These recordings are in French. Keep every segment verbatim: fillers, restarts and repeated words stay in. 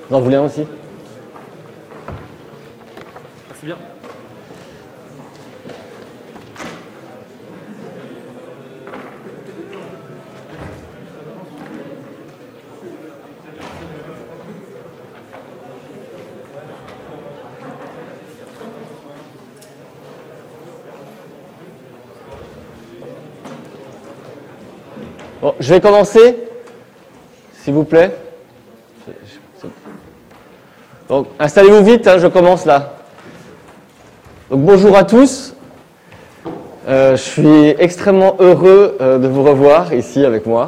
Vous en voulez un aussi? C'est bien. Bon, je vais commencer, s'il vous plaît. Donc, installez-vous vite, hein, je commence là. Donc, bonjour à tous. Euh, je suis extrêmement heureux euh, de vous revoir ici avec moi.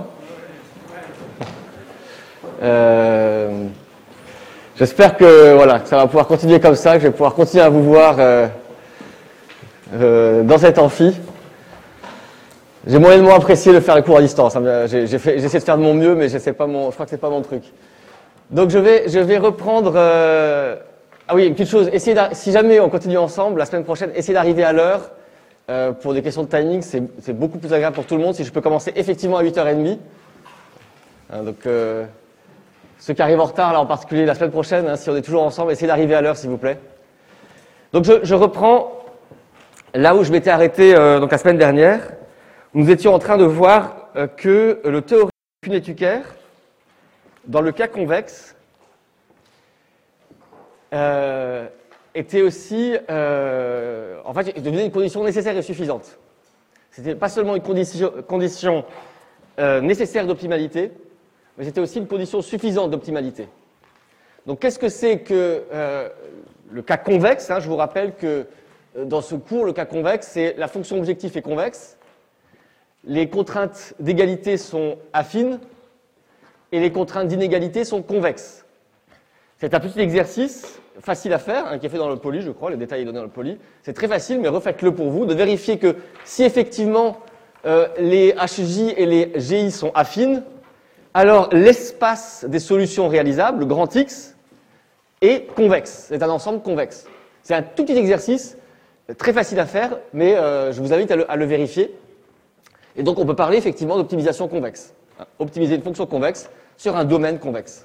Euh, J'espère que voilà, que ça va pouvoir continuer comme ça, que je vais pouvoir continuer à vous voir euh, euh, dans cet amphi. J'ai moyennement apprécié de faire les cours à distance. Hein. J'ai essayé de faire de mon mieux, mais je, pas mon, je crois que c'est pas mon truc. Donc je vais, je vais reprendre. Euh... Ah oui, une petite chose. Essayez si jamais on continue ensemble la semaine prochaine, essayez d'arriver à l'heure. Euh, pour des questions de timing, c'est beaucoup plus agréable pour tout le monde si je peux commencer effectivement à huit heures trente. Hein, donc euh, ceux qui arrivent en retard, là en particulier la semaine prochaine, hein, si on est toujours ensemble, essayez d'arriver à l'heure s'il vous plaît. Donc je, je reprends là où je m'étais arrêté euh, donc la semaine dernière. Nous étions en train de voir euh, que le théorème de Kuhn-Tucker, dans le cas convexe, euh, était aussi, euh, en fait, devenait une condition nécessaire et suffisante. C'était pas seulement une condition, condition euh, nécessaire d'optimalité, mais c'était aussi une condition suffisante d'optimalité. Donc, qu'est-ce que c'est que euh, le cas convexe, hein, je vous rappelle que euh, dans ce cours, le cas convexe, c'est la fonction objectif est convexe. Les contraintes d'égalité sont affines et les contraintes d'inégalité sont convexes. C'est un petit exercice facile à faire, hein, qui est fait dans le poly, je crois, les détails sont donnés dans le poly. C'est très facile, mais refaites-le pour vous, de vérifier que si effectivement euh, les H J et les G I sont affines, alors l'espace des solutions réalisables, le grand X, est convexe. C'est un ensemble convexe. C'est un tout petit exercice, très facile à faire, mais euh, je vous invite à le, à le vérifier. Et donc, on peut parler effectivement d'optimisation convexe. Optimiser une fonction convexe sur un domaine convexe.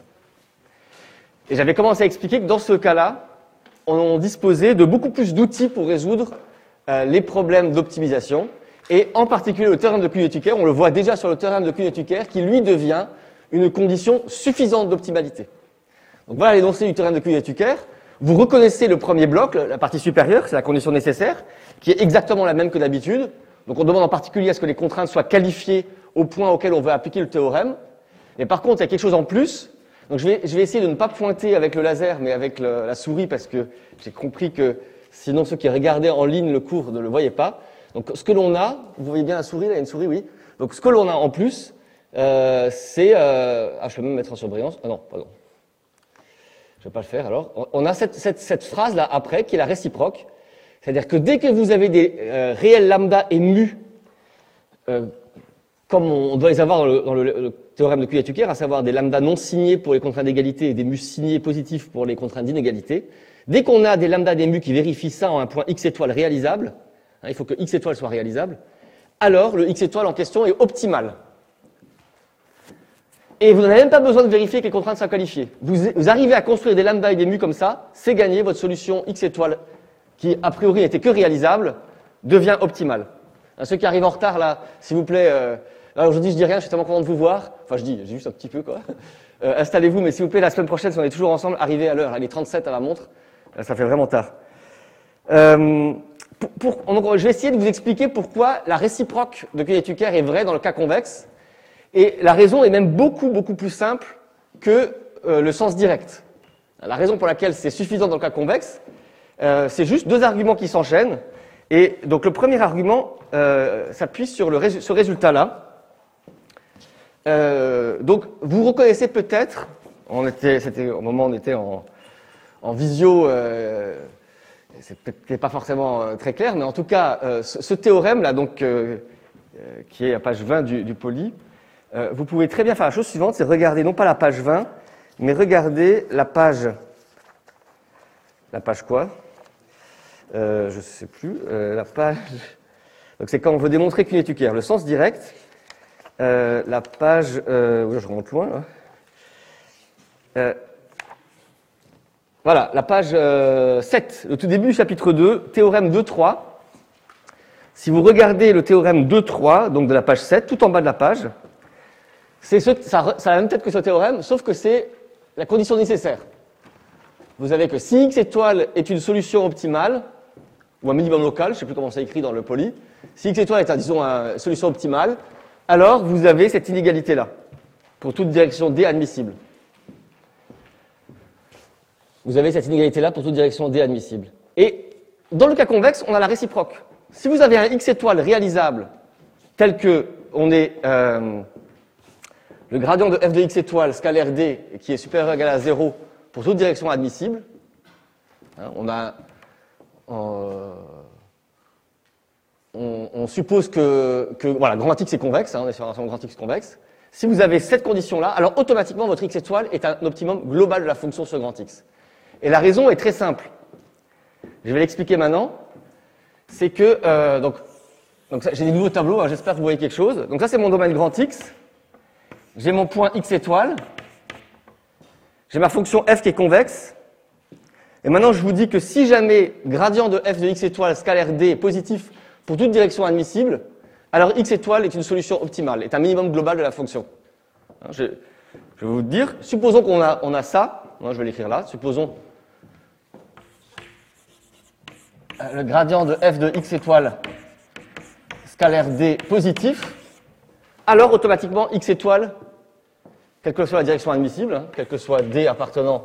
Et j'avais commencé à expliquer que dans ce cas-là, on disposait de beaucoup plus d'outils pour résoudre euh, les problèmes d'optimisation. Et en particulier, le théorème de Kuhn-Tucker, on le voit déjà sur le théorème de Kuhn-Tucker, qui lui devient une condition suffisante d'optimalité. Donc voilà l'énoncé du théorème de Kuhn-Tucker. Vous reconnaissez le premier bloc, la partie supérieure, c'est la condition nécessaire, qui est exactement la même que d'habitude. Donc on demande en particulier à ce que les contraintes soient qualifiées au point auquel on veut appliquer le théorème. Mais par contre, il y a quelque chose en plus. Donc je vais, je vais essayer de ne pas pointer avec le laser, mais avec le, la souris, parce que j'ai compris que sinon ceux qui regardaient en ligne le cours ne le voyaient pas. Donc ce que l'on a, vous voyez bien la souris, là il y a une souris, oui. Donc ce que l'on a en plus, euh, c'est... Euh, ah, je peux même mettre en surbrillance. Ah non, pardon. Je ne vais pas le faire alors. On a cette, cette, cette phrase-là après, qui est la réciproque. C'est-à-dire que dès que vous avez des euh, réels lambda et mu, euh, comme on doit les avoir dans le, dans le, le théorème de Kuhn-Tucker, à savoir des lambda non signés pour les contraintes d'égalité et des mu signés positifs pour les contraintes d'inégalité, dès qu'on a des lambda des mu qui vérifient ça en un point x étoile réalisable, hein, il faut que x étoile soit réalisable, alors le x étoile en question est optimal. Et vous n'avez même pas besoin de vérifier que les contraintes soient qualifiées. Vous, vous arrivez à construire des lambda et des mu comme ça, c'est gagné, votre solution x étoile qui a priori n'était que réalisable, devient optimal. À ceux qui arrivent en retard, là, s'il vous plaît, euh, là aujourd'hui je dis rien, je suis tellement content de vous voir, enfin je dis, j'ai juste un petit peu quoi. Euh, Installez-vous, mais s'il vous plaît, la semaine prochaine, si on est toujours ensemble, arrivez à l'heure. Il est trente-sept à la montre, euh, ça fait vraiment tard. Euh, pour, pour, donc, je vais essayer de vous expliquer pourquoi la réciproque de Kuhn-Tucker est vraie dans le cas convexe, et la raison est même beaucoup, beaucoup plus simple que euh, le sens direct. La raison pour laquelle c'est suffisant dans le cas convexe, Euh, c'est juste deux arguments qui s'enchaînent. Et donc le premier argument euh, s'appuie sur le résu ce résultat-là. Euh, donc vous reconnaissez peut-être, on était, c'était au moment où on était en, en visio, euh, c'est peut-être pas forcément euh, très clair, mais en tout cas euh, ce, ce théorème-là, donc euh, euh, qui est à page vingt du, du poly, euh, vous pouvez très bien faire la chose suivante, c'est regarder non pas la page vingt, mais regarder la page, la page quoi? Euh, je ne sais plus, euh, la page... Donc c'est quand on veut démontrer Kuhn-Tucker, le sens direct, euh, la page... Euh... Oui, je remonte loin, là. Euh... voilà, la page euh, sept, le tout début du chapitre deux, théorème deux trois. Si vous regardez le théorème deux trois, donc de la page sept, tout en bas de la page, c'est ce, ça, ça a la même tête que ce théorème, sauf que c'est la condition nécessaire. Vous avez que si x étoile est une solution optimale, ou un minimum local, je ne sais plus comment ça écrit dans le poly, si x étoile est, un, disons, une solution optimale, alors vous avez cette inégalité-là, pour toute direction D admissible. Vous avez cette inégalité-là pour toute direction D admissible. Et dans le cas convexe, on a la réciproque. Si vous avez un x étoile réalisable, tel que on est euh, le gradient de f de x étoile scalaire D, qui est supérieur ou égal à zéro pour toute direction admissible, hein, on a... Euh, on, on suppose que, que voilà, grand X est convexe, hein, on est sur un ensemble grand X convexe. Si vous avez cette condition-là, alors automatiquement votre x étoile est un optimum global de la fonction sur grand X. Et la raison est très simple. Je vais l'expliquer maintenant. C'est que, euh, donc, donc j'ai des nouveaux tableaux, hein, j'espère que vous voyez quelque chose. Donc ça c'est mon domaine grand X. J'ai mon point x étoile. J'ai ma fonction f qui est convexe. Et maintenant je vous dis que si jamais gradient de f de x étoile scalaire D est positif pour toute direction admissible, alors x étoile est une solution optimale, est un minimum global de la fonction. Je, je vais vous dire, supposons qu'on a, on a ça, je vais l'écrire là, supposons le gradient de f de x étoile scalaire D positif, alors automatiquement x étoile, quelle que soit la direction admissible, hein, quel que soit D appartenant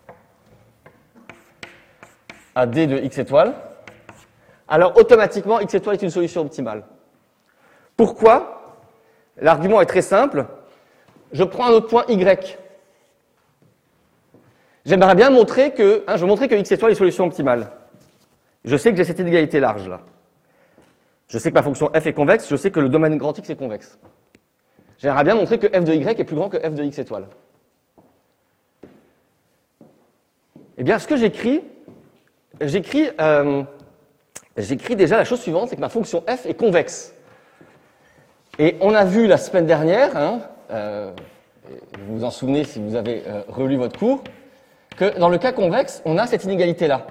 à D de x étoile, alors automatiquement x étoile est une solution optimale. Pourquoi? L'argument est très simple. Je prends un autre point y. J'aimerais bien montrer que, hein, je veux montrer que x étoile est une solution optimale. Je sais que j'ai cette inégalité large là. Je sais que ma fonction f est convexe, je sais que le domaine grand X est convexe. J'aimerais bien montrer que f de y est plus grand que f de x étoile. Eh bien, ce que j'écris, j'écris, euh, j'écris déjà la chose suivante, c'est que ma fonction f est convexe. Et on a vu la semaine dernière, hein, euh, vous vous en souvenez si vous avez euh, relu votre cours, que dans le cas convexe, on a cette inégalité-là.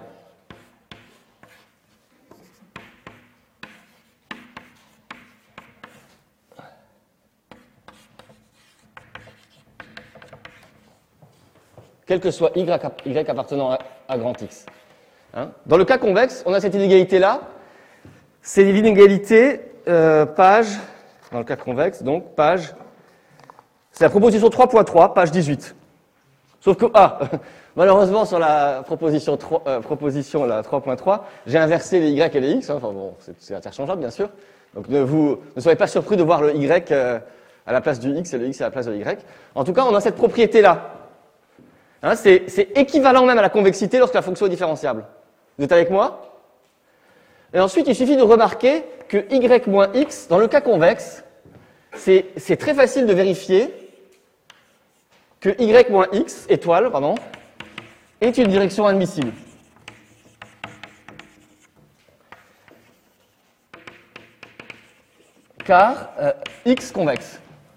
Quel que soit y, y appartenant à, à grand X. Hein. Dans le cas convexe, on a cette inégalité-là. C'est l'inégalité euh, page, dans le cas convexe, donc page, c'est la proposition trois point trois, page dix-huit. Sauf que, ah, malheureusement, sur la proposition, trois, euh, proposition la trois point trois, j'ai inversé les y et les x. Hein. Enfin bon, c'est interchangeable, bien sûr. Donc ne vous ne soyez pas surpris de voir le y euh, à la place du x et le x à la place de y. En tout cas, on a cette propriété-là. Hein, c'est, c'est équivalent même à la convexité lorsque la fonction est différenciable. Vous êtes avec moi? Et ensuite, il suffit de remarquer que y moins x, dans le cas convexe, c'est, c'est très facile de vérifier que y moins x, étoile, pardon, est une direction admissible. Car euh, x convexe.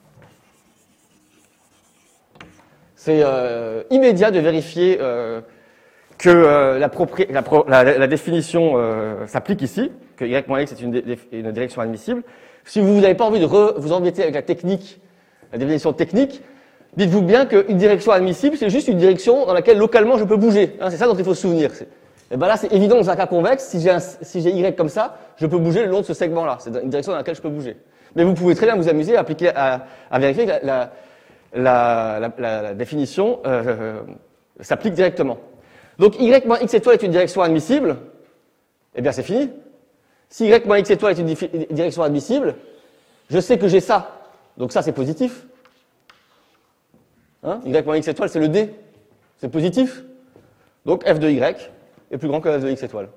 C'est euh, immédiat de vérifier euh, que euh, la, la, pro la, la définition euh, s'applique ici, que y moins x est une, une direction admissible. Si vous n'avez pas envie de re vous embêter avec la technique, la définition technique, dites-vous bien qu'une direction admissible, c'est juste une direction dans laquelle localement je peux bouger. Hein, c'est ça dont il faut se souvenir. Et ben là, c'est évident dans un cas convexe, si j'ai un, si j'ai y comme ça, je peux bouger le long de ce segment-là. C'est une direction dans laquelle je peux bouger. Mais vous pouvez très bien vous amuser à, appliquer, à, à vérifier que la, la La, la, la, la définition euh, s'applique directement. Donc y moins x étoile est une direction admissible, eh bien c'est fini. Si y moins x étoile est une direction admissible, je sais que j'ai ça. Donc ça c'est positif. Hein, y moins x étoile c'est le D. C'est positif. Donc f de y est plus grand que f de x étoile.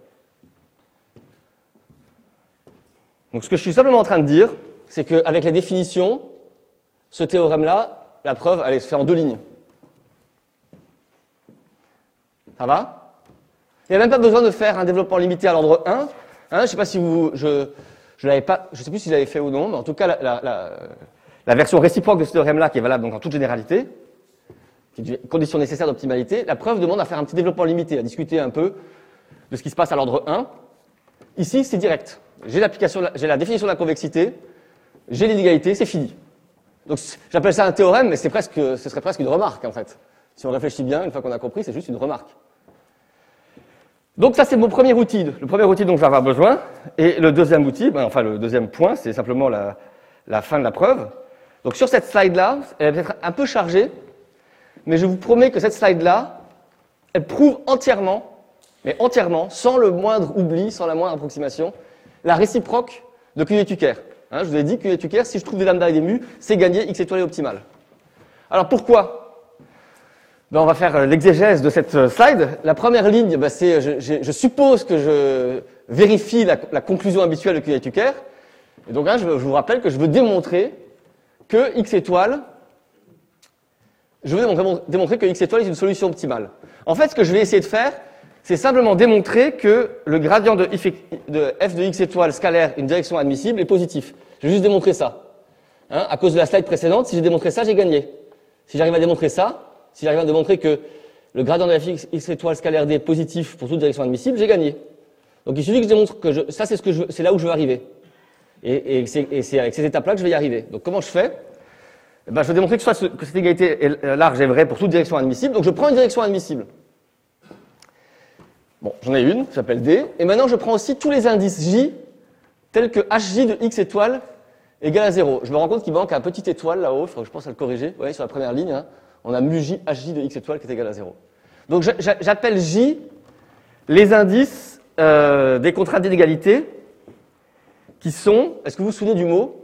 Donc ce que je suis simplement en train de dire, c'est qu'avec la définition, ce théorème-là, la preuve, elle se fait en deux lignes. Ça va? Il n'y a même pas besoin de faire un développement limité à l'ordre un. Hein, je ne sais pas si vous, je, je l'avais pas, je sais plus si je l'avais fait ou non, mais en tout cas, la, la, la, la version réciproque de ce théorème-là, qui est valable donc en toute généralité, qui est une condition nécessaire d'optimalité, la preuve demande à faire un petit développement limité, à discuter un peu de ce qui se passe à l'ordre un. Ici, c'est direct. J'ai l'application, j'ai la définition de la convexité, j'ai l'inégalité, c'est fini. Donc, j'appelle ça un théorème, mais c'est presque, ce serait presque une remarque, en fait. Si on réfléchit bien, une fois qu'on a compris, c'est juste une remarque. Donc, ça, c'est mon premier outil, le premier outil dont je vais avoir besoin. Et le deuxième outil, ben, enfin, le deuxième point, c'est simplement la, la fin de la preuve. Donc, sur cette slide-là, elle est peut-être un peu chargée, mais je vous promets que cette slide-là, elle prouve entièrement, mais entièrement, sans le moindre oubli, sans la moindre approximation, la réciproque de Cuvier-Tucker. Hein, je vous ai dit que Cuvier-Tucker, si je trouve des lambda et des mu, c'est gagner x étoilé optimal. Alors pourquoi? Ben, on va faire l'exégèse de cette slide. La première ligne, ben, c'est, je, je, je suppose que je vérifie la, la conclusion habituelle de Cuvier-Tucker. Et donc, hein, je, je vous rappelle que je veux démontrer que x étoile, je veux démontrer, démontrer que x étoile est une solution optimale. En fait, ce que je vais essayer de faire, c'est simplement démontrer que le gradient de f, de f de x étoile scalaire, une direction admissible, est positif. Je vais juste démontrer ça. Hein, à cause de la slide précédente, si j'ai démontré ça, j'ai gagné. Si j'arrive à démontrer ça, si j'arrive à démontrer que le gradient de f de x étoile scalaire d est positif pour toute direction admissible, j'ai gagné. Donc il suffit que je démontre que je, ça, c'est ce que je, c'est là où je veux arriver. Et, et, c'est, et c'est avec ces étapes-là que je vais y arriver. Donc comment je fais? Eh ben, je vais démontrer que, soit ce, que cette égalité est large et vraie pour toute direction admissible. Donc je prends une direction admissible. Bon, j'en ai une, qui s'appelle D. Et maintenant, je prends aussi tous les indices J, tels que Hj de x étoile égale à zéro. Je me rends compte qu'il manque un petit étoile là-haut, il faudrait que je pense à le corriger. Vous voyez, sur la première ligne, hein, on a mu J, Hj de x étoile qui est égal à zéro. Donc j'appelle J les indices euh, des contraintes d'inégalité qui sont, est-ce que vous vous souvenez du mot?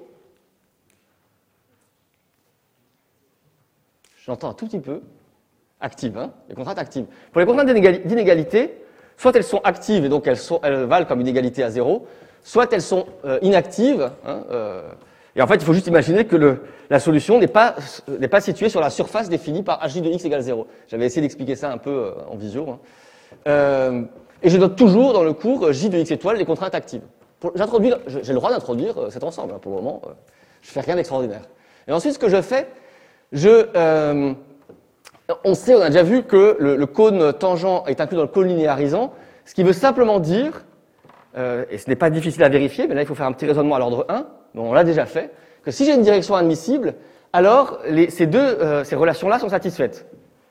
J'entends un tout petit peu. Actives, hein, les contraintes actives. Pour les contraintes d'inégalité, soit elles sont actives et donc elles, sont, elles valent comme une égalité à zéro, soit elles sont euh, inactives. Hein, euh, et en fait, il faut juste imaginer que le, la solution n'est pas, n'est pas située sur la surface définie par Hj de x égale zéro. J'avais essayé d'expliquer ça un peu euh, en visio. Hein. Euh, et je note toujours dans le cours J de x étoile les contraintes actives. Pour, j'introduis, j'ai le droit d'introduire euh, cet ensemble. Hein, pour le moment, euh, je fais rien d'extraordinaire. Et ensuite, ce que je fais, je... Euh, on sait, on a déjà vu que le, le cône tangent est inclus dans le cône linéarisant, ce qui veut simplement dire, euh, et ce n'est pas difficile à vérifier, mais là il faut faire un petit raisonnement à l'ordre un, mais on l'a déjà fait, que si j'ai une direction admissible, alors les, ces deux, euh, ces relations-là sont satisfaites.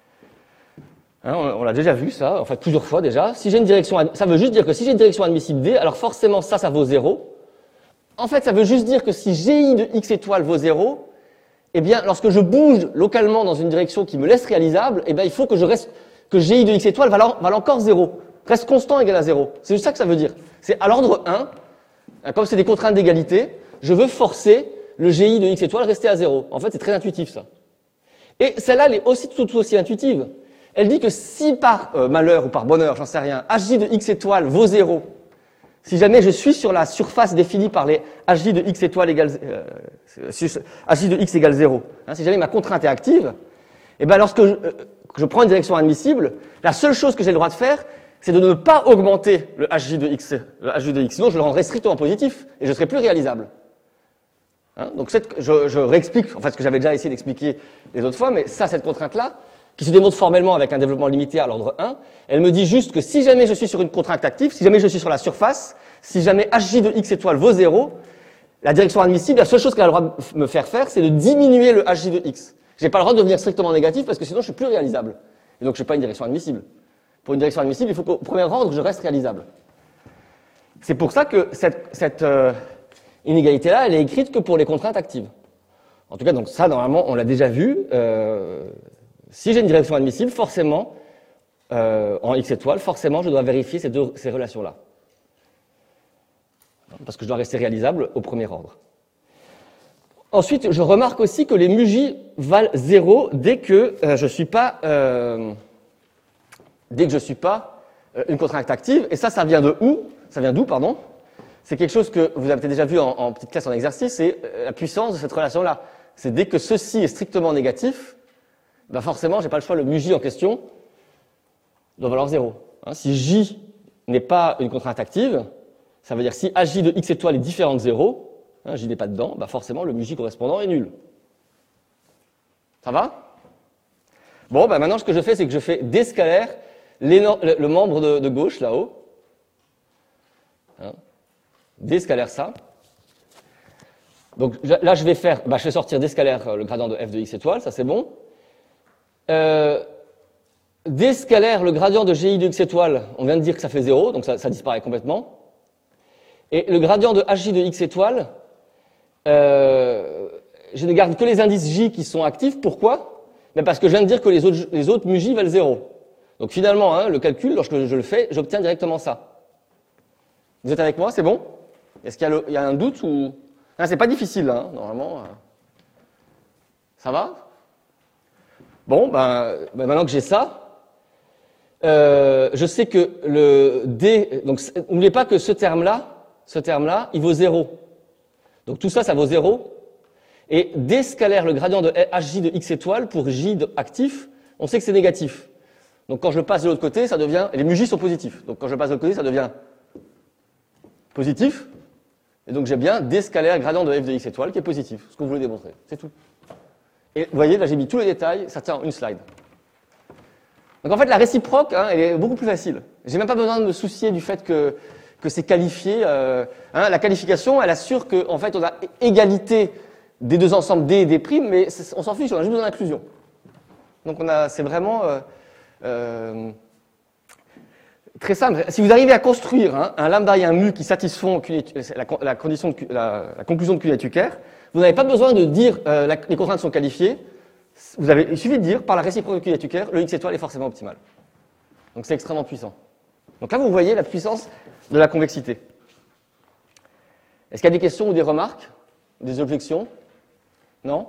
Hein, on, on l'a déjà vu ça, en fait plusieurs fois déjà. Si j'ai une direction, ça veut juste dire que si j'ai une direction admissible D, alors forcément ça, ça vaut zéro. En fait, ça veut juste dire que si Gi de x étoile vaut zéro, eh bien, lorsque je bouge localement dans une direction qui me laisse réalisable, eh bien, il faut que je reste, que Gi de x étoile vale, vale encore zéro. Reste constant égal à zéro. C'est juste ça que ça veut dire. C'est à l'ordre un, comme c'est des contraintes d'égalité, je veux forcer le Gi de x étoile à rester à zéro. En fait, c'est très intuitif, ça. Et celle-là, elle est aussi tout, tout aussi intuitive. Elle dit que si par euh, malheur ou par bonheur, j'en sais rien, Hj de x étoile vaut zéro, si jamais je suis sur la surface définie par les Hj de x étoile égale, euh, Hj de x égale zéro, hein, si jamais ma contrainte est active, et ben lorsque je, euh, je prends une direction admissible, la seule chose que j'ai le droit de faire, c'est de ne pas augmenter le Hj de x, le Hj de x, sinon je le rendrai strictement positif et je serai plus réalisable. Hein, donc cette, je, je réexplique, en fait, ce que j'avais déjà essayé d'expliquer les autres fois, mais ça, cette contrainte-là, qui se démontre formellement avec un développement limité à l'ordre un, elle me dit juste que si jamais je suis sur une contrainte active, si jamais je suis sur la surface, si jamais Hj de x étoile vaut zéro, la direction admissible, la seule chose qu'elle a le droit de me faire faire, c'est de diminuer le Hj de x. J'ai pas le droit de devenir strictement négatif parce que sinon je suis plus réalisable. Et donc je n'ai pas une direction admissible. Pour une direction admissible, il faut qu'au premier ordre, je reste réalisable. C'est pour ça que cette, cette euh, inégalité-là, elle est écrite que pour les contraintes actives. En tout cas, donc ça, normalement, on l'a déjà vu. Euh, Si j'ai une direction admissible, forcément, euh, en x étoile, forcément, je dois vérifier ces, deux, ces relations-là. Parce que je dois rester réalisable au premier ordre. Ensuite, je remarque aussi que les mu-j valent zéro dès que euh, je suis pas, euh, dès que je suis pas euh, une contrainte active. Et ça, ça vient de où Ça vient d'où, pardon C'est quelque chose que vous avez déjà vu en, en petite classe en exercice, c'est euh, la puissance de cette relation-là. C'est dès que ceci est strictement négatif, ben forcément, j'ai pas le choix, le mu-j en question doit valoir zéro. Hein, si j n'est pas une contrainte active, ça veut dire si Hj de x étoile est différent de zéro, hein, j n'est pas dedans, ben forcément le mu-j correspondant est nul. Ça va? Bon, ben maintenant, ce que je fais, c'est que je fais déscalaire le, le membre de, de gauche, là-haut. Hein, déscalaire ça. Donc là, je vais faire, bah, je vais sortir déscalaire le gradient de f de x étoile, ça c'est bon. Euh, déscalaire le gradient de gi de x étoile, on vient de dire que ça fait zéro, donc ça, ça disparaît complètement. Et le gradient de hij de x étoile, euh, je ne garde que les indices j qui sont actifs. Pourquoi? Mais parce que je viens de dire que les autres, les autres mu j valent zéro. Donc finalement, hein, le calcul, lorsque je le fais, j'obtiens directement ça. Vous êtes avec moi? C'est bon? Est-ce qu'il y a, le, il y a un doute ou... Ah, c'est pas difficile, hein, normalement. Ça va? Bon, ben, ben maintenant que j'ai ça, euh, je sais que le d... Donc, n'oubliez pas que ce terme-là, ce terme-là, il vaut zéro. Donc tout ça, ça vaut zéro. Et d scalaire le gradient de hij de x étoile pour j de actif, on sait que c'est négatif. Donc quand je passe de l'autre côté, ça devient... Et les mu j sont positifs. Donc quand je passe de l'autre côté, ça devient positif. Et donc j'ai bien d scalaire gradient de f de x étoile qui est positif, ce que vous voulez démontrer. C'est tout. Et vous voyez, là j'ai mis tous les détails, ça tient en une slide. Donc en fait, la réciproque, hein, elle est beaucoup plus facile. J'ai même pas besoin de me soucier du fait que, que c'est qualifié. Euh, hein, la qualification, elle assure qu'en en fait, on a égalité des deux ensembles D et D', mais on s'en fiche, on a juste besoin d'inclusion. Donc on a, c'est vraiment euh, euh, très simple. Si vous arrivez à construire hein, un lambda et un mu qui satisfont la, la, condition de, la, la conclusion de Kulley-Tucker, vous n'avez pas besoin de dire euh, la, les contraintes sont qualifiées. Vous avez, il suffit de dire par la réciproque de Kulley-Tucker, le x étoile est forcément optimal. Donc c'est extrêmement puissant. Donc là, vous voyez la puissance de la convexité. Est-ce qu'il y a des questions ou des remarques, des objections? Non?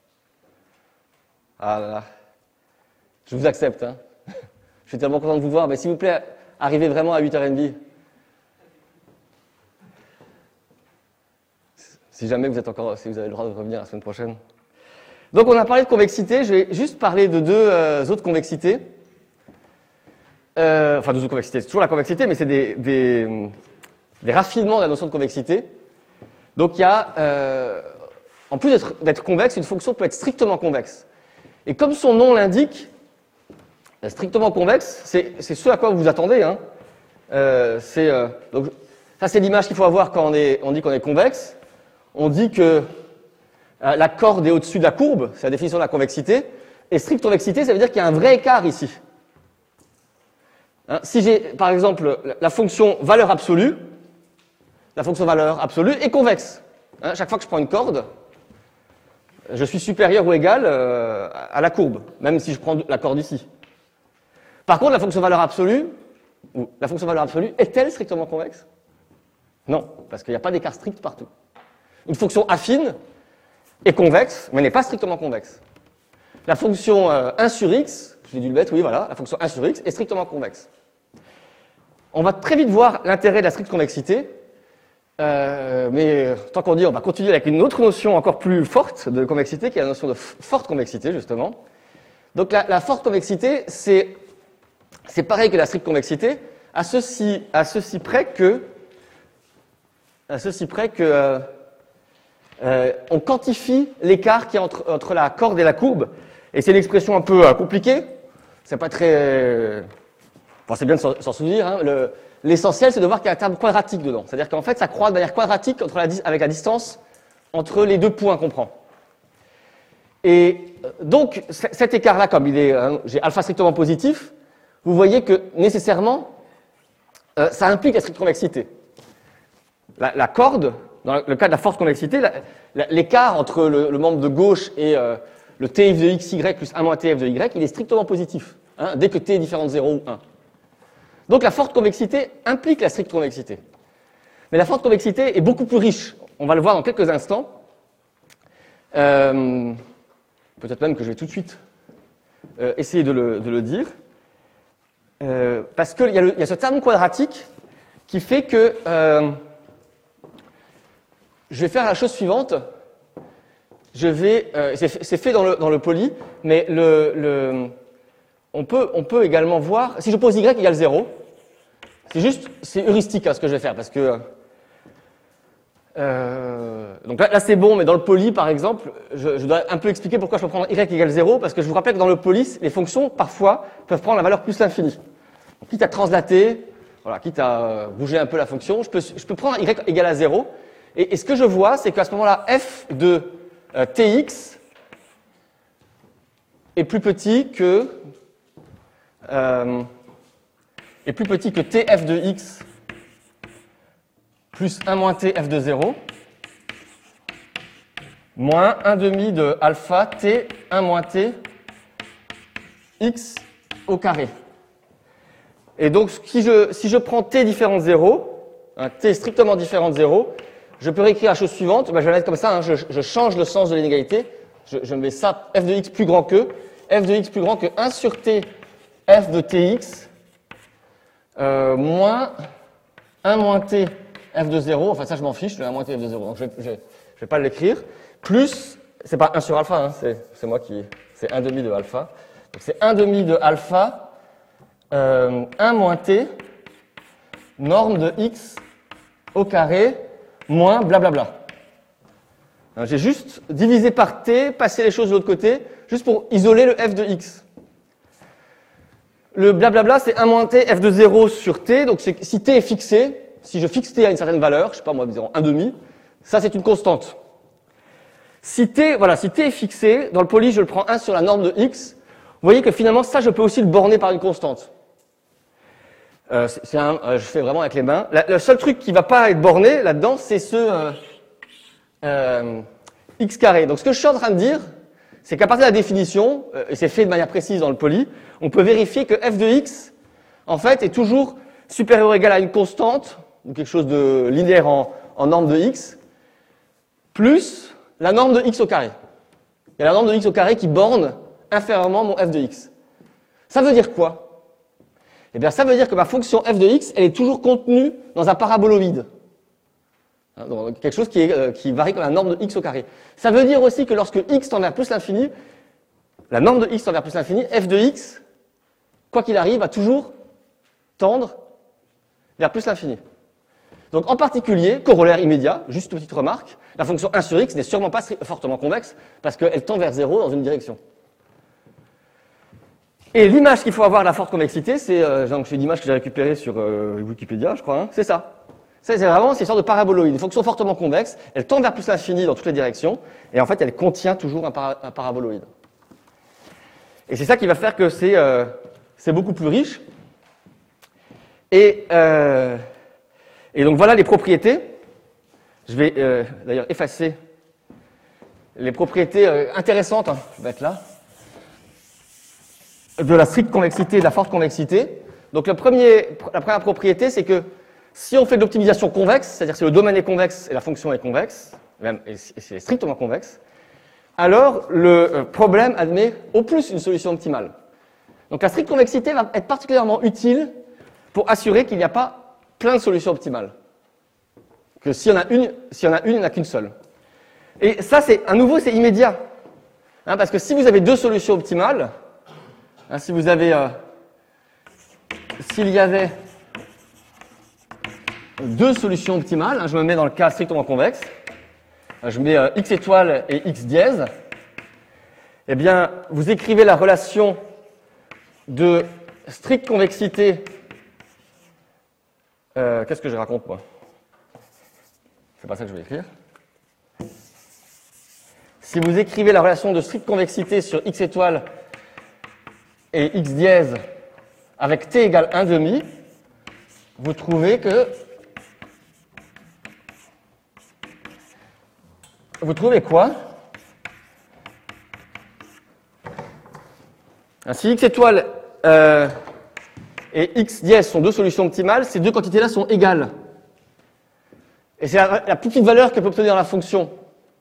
Ah là là. Je vous accepte. Hein. Je suis tellement content de vous voir. Mais s'il vous plaît, arrivez vraiment à huit heures trente. Si jamais vous êtes encore, si vous avez le droit de revenir la semaine prochaine. Donc on a parlé de convexité. Je vais juste parler de deux euh, autres convexités. Euh, enfin, deux autres convexités. C'est toujours la convexité, mais c'est des, des, des raffinements de la notion de convexité. Donc il y a, euh, en plus d'être, d'être convexe, une fonction peut être strictement convexe. Et comme son nom l'indique, strictement convexe, c'est, c'est ce à quoi vous vous attendez. Hein. Euh, c'est, euh, donc, ça, c'est l'image qu'il faut avoir quand on, est, on dit qu'on est convexe. On dit que euh, la corde est au-dessus de la courbe, c'est la définition de la convexité. Et stricte convexité, ça veut dire qu'il y a un vrai écart ici. Hein, si j'ai, par exemple, la fonction valeur absolue, la fonction valeur absolue est convexe. Hein, chaque fois que je prends une corde, je suis supérieur ou égal euh, à la courbe, même si je prends la corde ici. Par contre, la fonction valeur absolue, ou la fonction valeur absolue, est-elle strictement convexe? Non, parce qu'il n'y a pas d'écart strict partout. Une fonction affine est convexe, mais n'est pas strictement convexe. La fonction euh, un sur x, j'ai dû le mettre, oui, voilà, la fonction un sur x est strictement convexe. On va très vite voir l'intérêt de la stricte convexité, euh, mais tant qu'on dit, on va continuer avec une autre notion encore plus forte de convexité, qui est la notion de forte convexité, justement. Donc la, la forte convexité, c'est, c'est pareil que la stricte convexité, à ceci, à ceci près que, à ceci près que, euh, euh, on quantifie l'écart qui est entre, entre la corde et la courbe, et c'est une expression un peu euh, compliquée, c'est pas très, euh, bon, c'est bien de s'en, s'en souvenir, hein, le, l'essentiel, c'est de voir qu'il y a un terme quadratique dedans. C'est-à-dire qu'en fait, ça croît de manière quadratique entre la, avec la distance entre les deux points qu'on prend. Et donc, cet écart-là, comme il est, hein, j'ai alpha strictement positif, vous voyez que nécessairement, euh, ça implique la stricte convexité. La, la corde, dans le cas de la forte convexité, la, la, l'écart entre le, le membre de gauche et euh, le tf de xy plus un moins tf de y, il est strictement positif, hein, dès que t est différent de zéro ou un. Donc la forte convexité implique la stricte convexité. Mais la forte convexité est beaucoup plus riche. On va le voir dans quelques instants. Euh, peut-être même que je vais tout de suite euh, essayer de le, de le dire. Euh, parce qu'il y, y a ce terme quadratique qui fait que euh, je vais faire la chose suivante. Je vais, euh, c'est, c'est fait dans le, dans le poly, mais le, le, on, peut, on peut également voir, si je pose y égale zéro, c'est juste, c'est heuristique hein, ce que je vais faire, parce que Euh, donc là, là c'est bon, mais dans le poly, par exemple, je, je dois un peu expliquer pourquoi je peux prendre y égale zéro, parce que je vous rappelle que dans le poly, les fonctions, parfois, peuvent prendre la valeur plus l'infini. Donc, quitte à translater, voilà, quitte à euh, bouger un peu la fonction, je peux, je peux prendre y égale à zéro, et, et ce que je vois, c'est qu'à ce moment-là, f de euh, tx est plus petit que euh, est plus petit que tf de x plus un moins t f de zéro, moins un demi de alpha t un moins t x au carré. Et donc, si je, si je prends t différent de zéro, hein, t strictement différent de zéro, je peux réécrire la chose suivante, ben, je vais la mettre comme ça, hein, je, je change le sens de l'inégalité, je, je mets ça, f de x plus grand que, f de x plus grand que un sur t, f de tx, euh, moins un moins t, f de zéro, enfin ça je m'en fiche, je un moins t f de zéro, donc je ne vais, vais pas l'écrire, plus, c'est pas un sur alpha, hein, c'est moi qui, c'est un demi de alpha, donc c'est un demi de alpha, euh, un moins t, norme de x au carré, moins blablabla. J'ai juste divisé par t, passé les choses de l'autre côté, juste pour isoler le f de x. Le blablabla, c'est un moins t, f de zéro sur t, donc si t est fixé, si je fixe t à une certaine valeur, je sais pas moi, disons un demi, ça c'est une constante. Si t, voilà, si t est fixé, dans le poly, je le prends un sur la norme de x, vous voyez que finalement, ça, je peux aussi le borner par une constante. Euh, c'est un, euh, je fais vraiment avec les mains. La, le seul truc qui va pas être borné là-dedans, c'est ce euh, euh, x carré. Donc ce que je suis en train de dire, c'est qu'à partir de la définition, euh, et c'est fait de manière précise dans le poly, on peut vérifier que f de x, en fait, est toujours supérieur ou égal à une constante, ou quelque chose de linéaire en, en norme de x, plus la norme de x au carré. Il y a la norme de x au carré qui borne inférieurement mon f de x. Ça veut dire quoi? Eh bien, ça veut dire que ma fonction f de x, elle est toujours contenue dans un paraboloïde. Hein, donc quelque chose qui, est, euh, qui varie comme la norme de x au carré. Ça veut dire aussi que lorsque x tend vers plus l'infini, la norme de x tend vers plus l'infini, f de x, quoi qu'il arrive, va toujours tendre vers plus l'infini. Donc en particulier, corollaire immédiat, juste une petite remarque, la fonction un sur x n'est sûrement pas fortement convexe parce qu'elle tend vers zéro dans une direction. Et l'image qu'il faut avoir de la forte convexité, c'est euh, une image que j'ai récupérée sur euh, Wikipédia, je crois, hein, c'est ça. Ça, c'est vraiment c'est une sorte de paraboloïde, une fonction fortement convexe, elle tend vers plus l'infini dans toutes les directions, et en fait, elle contient toujours un, para un paraboloïde. Et c'est ça qui va faire que c'est euh, beaucoup plus riche. Et, euh, et donc voilà les propriétés. Je vais euh, d'ailleurs effacer les propriétés euh, intéressantes, hein, je vais être là, de la stricte convexité et de la forte convexité. Donc le premier, la première propriété, c'est que si on fait de l'optimisation convexe, c'est-à-dire si le domaine est convexe et la fonction est convexe, même, et c'est strictement convexe, alors le problème admet au plus une solution optimale. Donc la stricte convexité va être particulièrement utile pour assurer qu'il n'y a pas plein de solutions optimales. Que s'il y en a une, s'il y en a une, il n'y en a qu'une seule. Et ça, c'est à nouveau, c'est immédiat. Hein, parce que si vous avez deux solutions optimales, hein, si vous avez, euh, s'il y avait deux solutions optimales, hein, je me mets dans le cas strictement convexe, je mets euh, x étoile et x dièse, eh bien, vous écrivez la relation de stricte convexité. Euh, Qu'est-ce que je raconte, moi? C'est pas ça que je vais écrire. Si vous écrivez la relation de stricte convexité sur x étoile et x dièse avec t égale un demi, vous trouvez que vous trouvez quoi? Si x étoile euh, et x dièse sont deux solutions optimales, ces deux quantités-là sont égales. Et c'est la, la plus petite valeur que peut obtenir la fonction.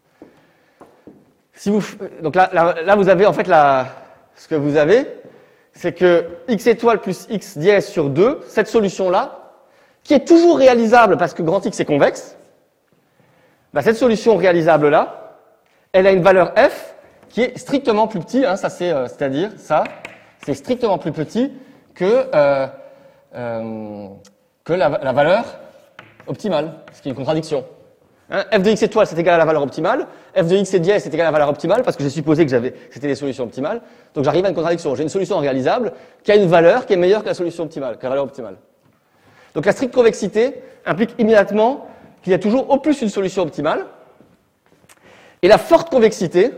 Si vous, donc là, là, là, vous avez en fait la, ce que vous avez, c'est que x étoile plus x dièse sur deux, cette solution-là, qui est toujours réalisable parce que grand X est convexe, bah cette solution réalisable-là, elle a une valeur f qui est strictement plus petit, hein, ça c'est, euh, c'est-à-dire ça, c'est strictement plus petit que euh, euh, que la, la valeur optimale, ce qui est une contradiction. Hein, f de x étoile, c'est égal à la valeur optimale. F de x et dièse, c'est égal à la valeur optimale, parce que j'ai supposé que j'avais, c'était des solutions optimales. Donc j'arrive à une contradiction. J'ai une solution réalisable qui a une valeur qui est meilleure que la solution optimale, que la valeur optimale. Donc la stricte convexité implique immédiatement qu'il y a toujours au plus une solution optimale. Et la forte convexité,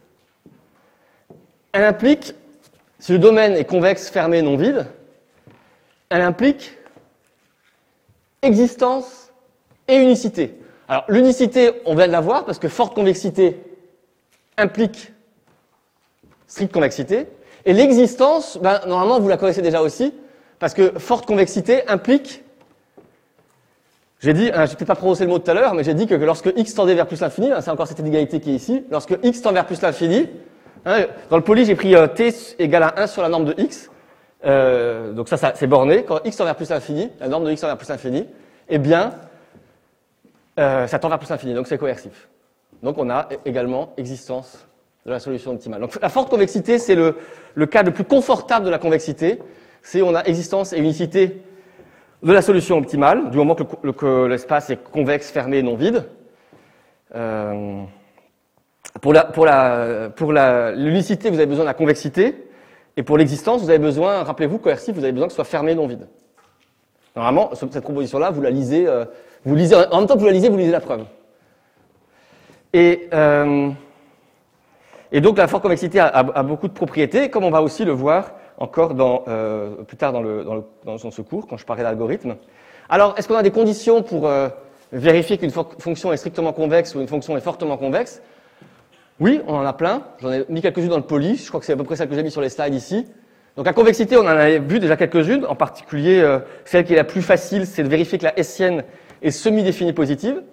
elle implique, si le domaine est convexe, fermé, non vide, elle implique existence et unicité. Alors, l'unicité, on vient de la voir, parce que forte convexité implique stricte convexité. Et l'existence, ben, normalement, vous la connaissez déjà aussi, parce que forte convexité implique, j'ai dit, hein, j'ai peut-être pas prononcé le mot tout à l'heure, mais j'ai dit que, que lorsque x tendait vers plus l'infini, hein, c'est encore cette inégalité qui est ici, lorsque x tend vers plus l'infini, hein, dans le poly, j'ai pris euh, t égale à un sur la norme de x, euh, donc ça, ça c'est borné, quand x tend vers plus l'infini, la norme de x tend vers plus l'infini, eh bien, Euh, ça tend vers plus l'infini, donc c'est coercif. Donc on a également existence de la solution optimale. Donc la forte convexité, c'est le, le cas le plus confortable de la convexité. C'est on a existence et unicité de la solution optimale, du moment que, le, que l'espace est convexe, fermé, non vide. Euh, pour la, pour la, pour la, l'unicité, vous avez besoin de la convexité. Et pour l'existence, vous avez besoin, rappelez-vous, coercif, vous avez besoin que ce soit fermé, non vide. Normalement, cette proposition-là, vous la lisez... Euh, Vous lisez, en même temps que vous la lisez, vous lisez la preuve. Et, euh, et donc la forte convexité a, a, a beaucoup de propriétés, comme on va aussi le voir encore dans, euh, plus tard dans, le, dans, le, dans ce cours, quand je parlerai d'algorithme. Alors, est-ce qu'on a des conditions pour euh, vérifier qu'une fonction est strictement convexe ou une fonction est fortement convexe? Oui, on en a plein. J'en ai mis quelques-unes dans le poly. Je crois que c'est à peu près ça que j'ai mis sur les slides ici. Donc la convexité, on en a vu déjà quelques-unes. En particulier, euh, celle qui est la plus facile, c'est de vérifier que la hessienne est semi-définie positive,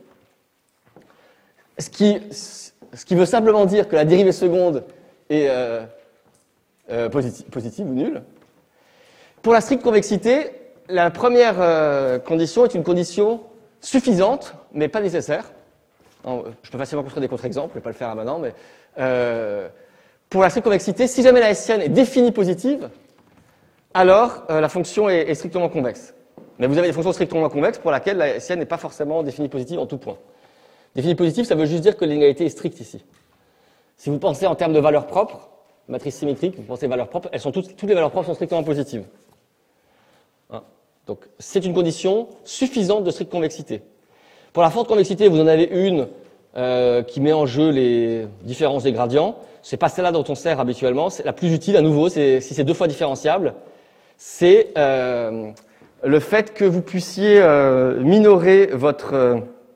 ce qui, ce qui veut simplement dire que la dérivée seconde est euh, euh, positive, positive ou nulle. Pour la stricte convexité, la première euh, condition est une condition suffisante, mais pas nécessaire. Non, je peux facilement construire des contre-exemples, je ne vais pas le faire maintenant, mais euh, pour la stricte convexité, si jamais la hessienne est définie positive, alors euh, la fonction est, est strictement convexe. Mais vous avez des fonctions strictement convexes pour lesquelles la hessienne n'est pas forcément définie positive en tout point. Définie positive, ça veut juste dire que l'inégalité est stricte ici. Si vous pensez en termes de valeurs propres, matrice symétrique, vous pensez valeurs propres, elles sont toutes, toutes les valeurs propres sont strictement positives. Hein. Donc, c'est une condition suffisante de stricte convexité. Pour la forte convexité, vous en avez une euh, qui met en jeu les différences des gradients. C'est pas celle-là dont on sert habituellement. C'est la plus utile, à nouveau, c'est, si c'est deux fois différenciable, c'est euh, le fait que vous puissiez euh, minorer votre, euh,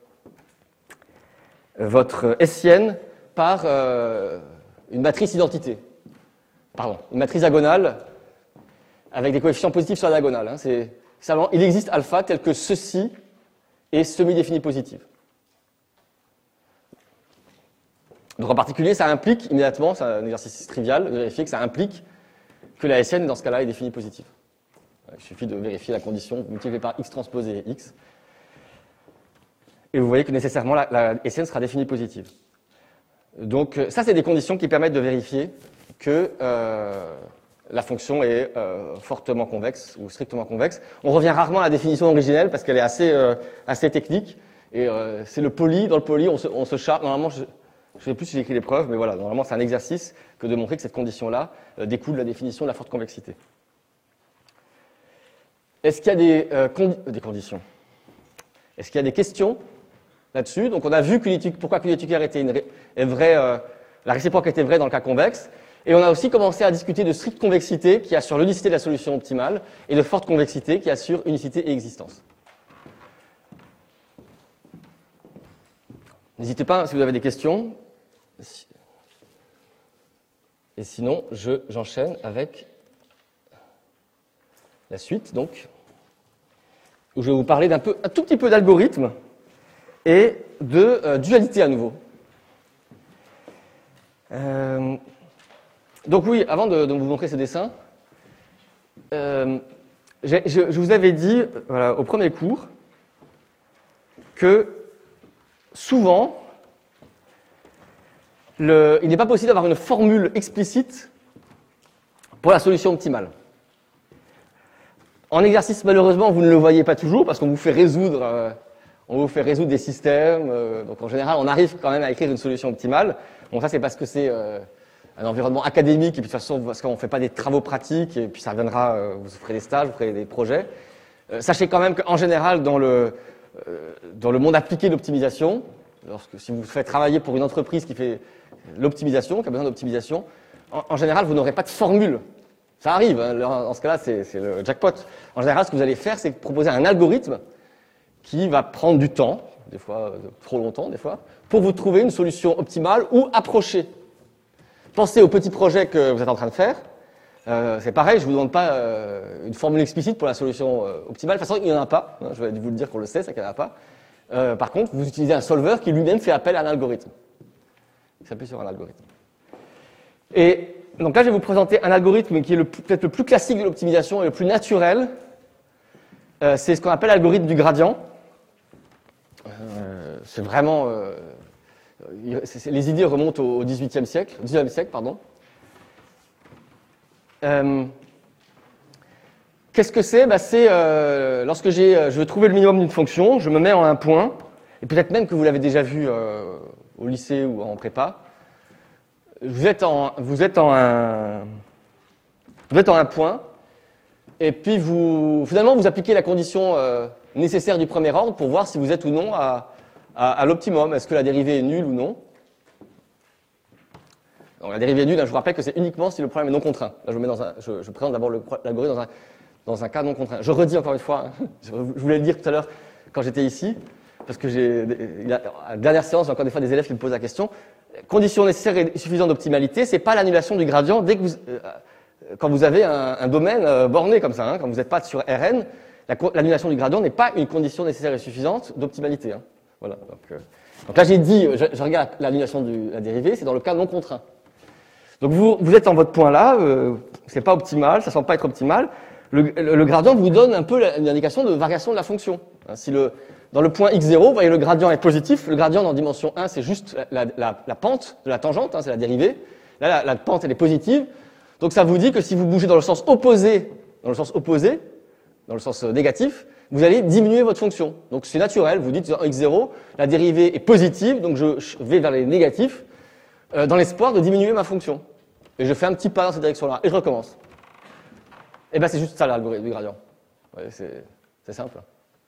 votre hessienne par euh, une matrice identité. Pardon, une matrice diagonale avec des coefficients positifs sur la diagonale. Hein. C'est, simplement, il existe alpha tel que ceci est semi-défini positive. Donc en particulier, ça implique immédiatement, c'est un exercice trivial, de vérifier que ça implique que la hessienne, dans ce cas-là, est définie positive. Il suffit de vérifier la condition multipliée par x transposé x. Et vous voyez que nécessairement la, la hessienne sera définie positive. Donc ça, c'est des conditions qui permettent de vérifier que euh, la fonction est euh, fortement convexe ou strictement convexe. On revient rarement à la définition originelle parce qu'elle est assez, euh, assez technique. Et euh, c'est le poly. Dans le poly, on se, on se charge. Normalement, je ne sais plus si j'ai écrit les preuves, mais voilà, normalement, c'est un exercice que de montrer que cette condition-là euh, découle de la définition de la forte convexité. Est-ce qu'il y a des, euh, condi des conditions? Est-ce qu'il y a des questions là-dessus? Donc on a vu pourquoi qu'unitécaire était une est vrai, euh, la réciproque était vraie dans le cas convexe. Et on a aussi commencé à discuter de stricte convexité qui assure l'unicité de la solution optimale et de forte convexité qui assure unicité et existence. N'hésitez pas si vous avez des questions. Et sinon, je, j'enchaîne avec la suite, donc, où je vais vous parler d'un peu, un tout petit peu d'algorithme et de euh, dualité à nouveau. Euh, donc oui, avant de, de vous montrer ce dessin, euh, je, je vous avais dit voilà, au premier cours que souvent, le, il n'est pas possible d'avoir une formule explicite pour la solution optimale. En exercice, malheureusement, vous ne le voyez pas toujours parce qu'on vous fait résoudre euh, on vous fait résoudre des systèmes. Euh, donc en général, on arrive quand même à écrire une solution optimale. Bon, ça c'est parce que c'est euh, un environnement académique et puis de toute façon, parce qu'on ne fait pas des travaux pratiques et puis ça reviendra, euh, vous ferez des stages, vous ferez des projets. Euh, sachez quand même qu'en général, dans le, euh, dans le monde appliqué d'optimisation, lorsque si vous faites travailler pour une entreprise qui fait l'optimisation, qui a besoin d'optimisation, en, en général, vous n'aurez pas de formule. Ça arrive, hein, dans ce cas-là, c'est, c'est le jackpot. En général, ce que vous allez faire, c'est proposer un algorithme qui va prendre du temps, des fois euh, trop longtemps, des fois, pour vous trouver une solution optimale ou approchée. Pensez au petit projet que vous êtes en train de faire. Euh, c'est pareil, je ne vous demande pas euh, une formule explicite pour la solution euh, optimale. De toute façon, il n'y en a pas. Hein, je vais vous le dire qu'on le sait, c'est qu'il n'y en a pas. Euh, par contre, vous utilisez un solver qui lui-même fait appel à un algorithme. Il s'appuie sur un algorithme. Et donc là, je vais vous présenter un algorithme qui est le, peut-être le plus classique de l'optimisation et le plus naturel. Euh, c'est ce qu'on appelle l'algorithme du gradient. Euh, c'est vraiment... Euh, c'est, les idées remontent au dix-huitième siècle, dix-neuvième siècle, pardon. Euh, qu'est-ce que c'est? Bah, c'est euh, lorsque j'ai, je veux trouver le minimum d'une fonction, je me mets en un point, et peut-être même que vous l'avez déjà vu euh, au lycée ou en prépa. Vous êtes en, vous êtes en un, vous êtes en un point, et puis vous, finalement, vous appliquez la condition euh, nécessaire du premier ordre pour voir si vous êtes ou non à, à, à l'optimum. Est-ce que la dérivée est nulle ou non? Donc, la dérivée est nulle, je vous rappelle que c'est uniquement si le problème est non contraint. Là, je, mets dans un, je, je présente d'abord l'algorithme dans un, dans un cas non contraint. Je redis encore une fois, hein, je voulais le dire tout à l'heure quand j'étais ici, parce que j'ai, à la dernière séance, j'ai encore des fois des élèves qui me posent la question. Condition nécessaire et suffisante d'optimalité, c'est pas l'annulation du gradient dès que vous, euh, quand vous avez un, un domaine euh, borné comme ça, hein, quand vous n'êtes pas sur R N, la, l'annulation du gradient n'est pas une condition nécessaire et suffisante d'optimalité. Hein. Voilà. Donc, euh, donc là, j'ai dit, je, je regarde l'annulation de la dérivée, c'est dans le cas non contraint. Donc vous, vous êtes en votre point là, euh, c'est pas optimal, ça semble pas être optimal. Le, le, le gradient vous donne un peu la, une indication de variation de la fonction. Hein, si le, dans le point x zéro, vous voyez le gradient est positif, le gradient dans dimension un, c'est juste la, la, la, la pente de la tangente, hein, c'est la dérivée. Là, la, la pente, elle est positive. Donc ça vous dit que si vous bougez dans le sens opposé, dans le sens opposé, dans le sens négatif, vous allez diminuer votre fonction. Donc c'est naturel, vous dites dans x zéro, la dérivée est positive, donc je, je vais vers les négatifs, euh, dans l'espoir de diminuer ma fonction. Et je fais un petit pas dans cette direction-là, et je recommence. Et bien c'est juste ça l'algorithme du gradient. Ouais, c'est, c'est simple.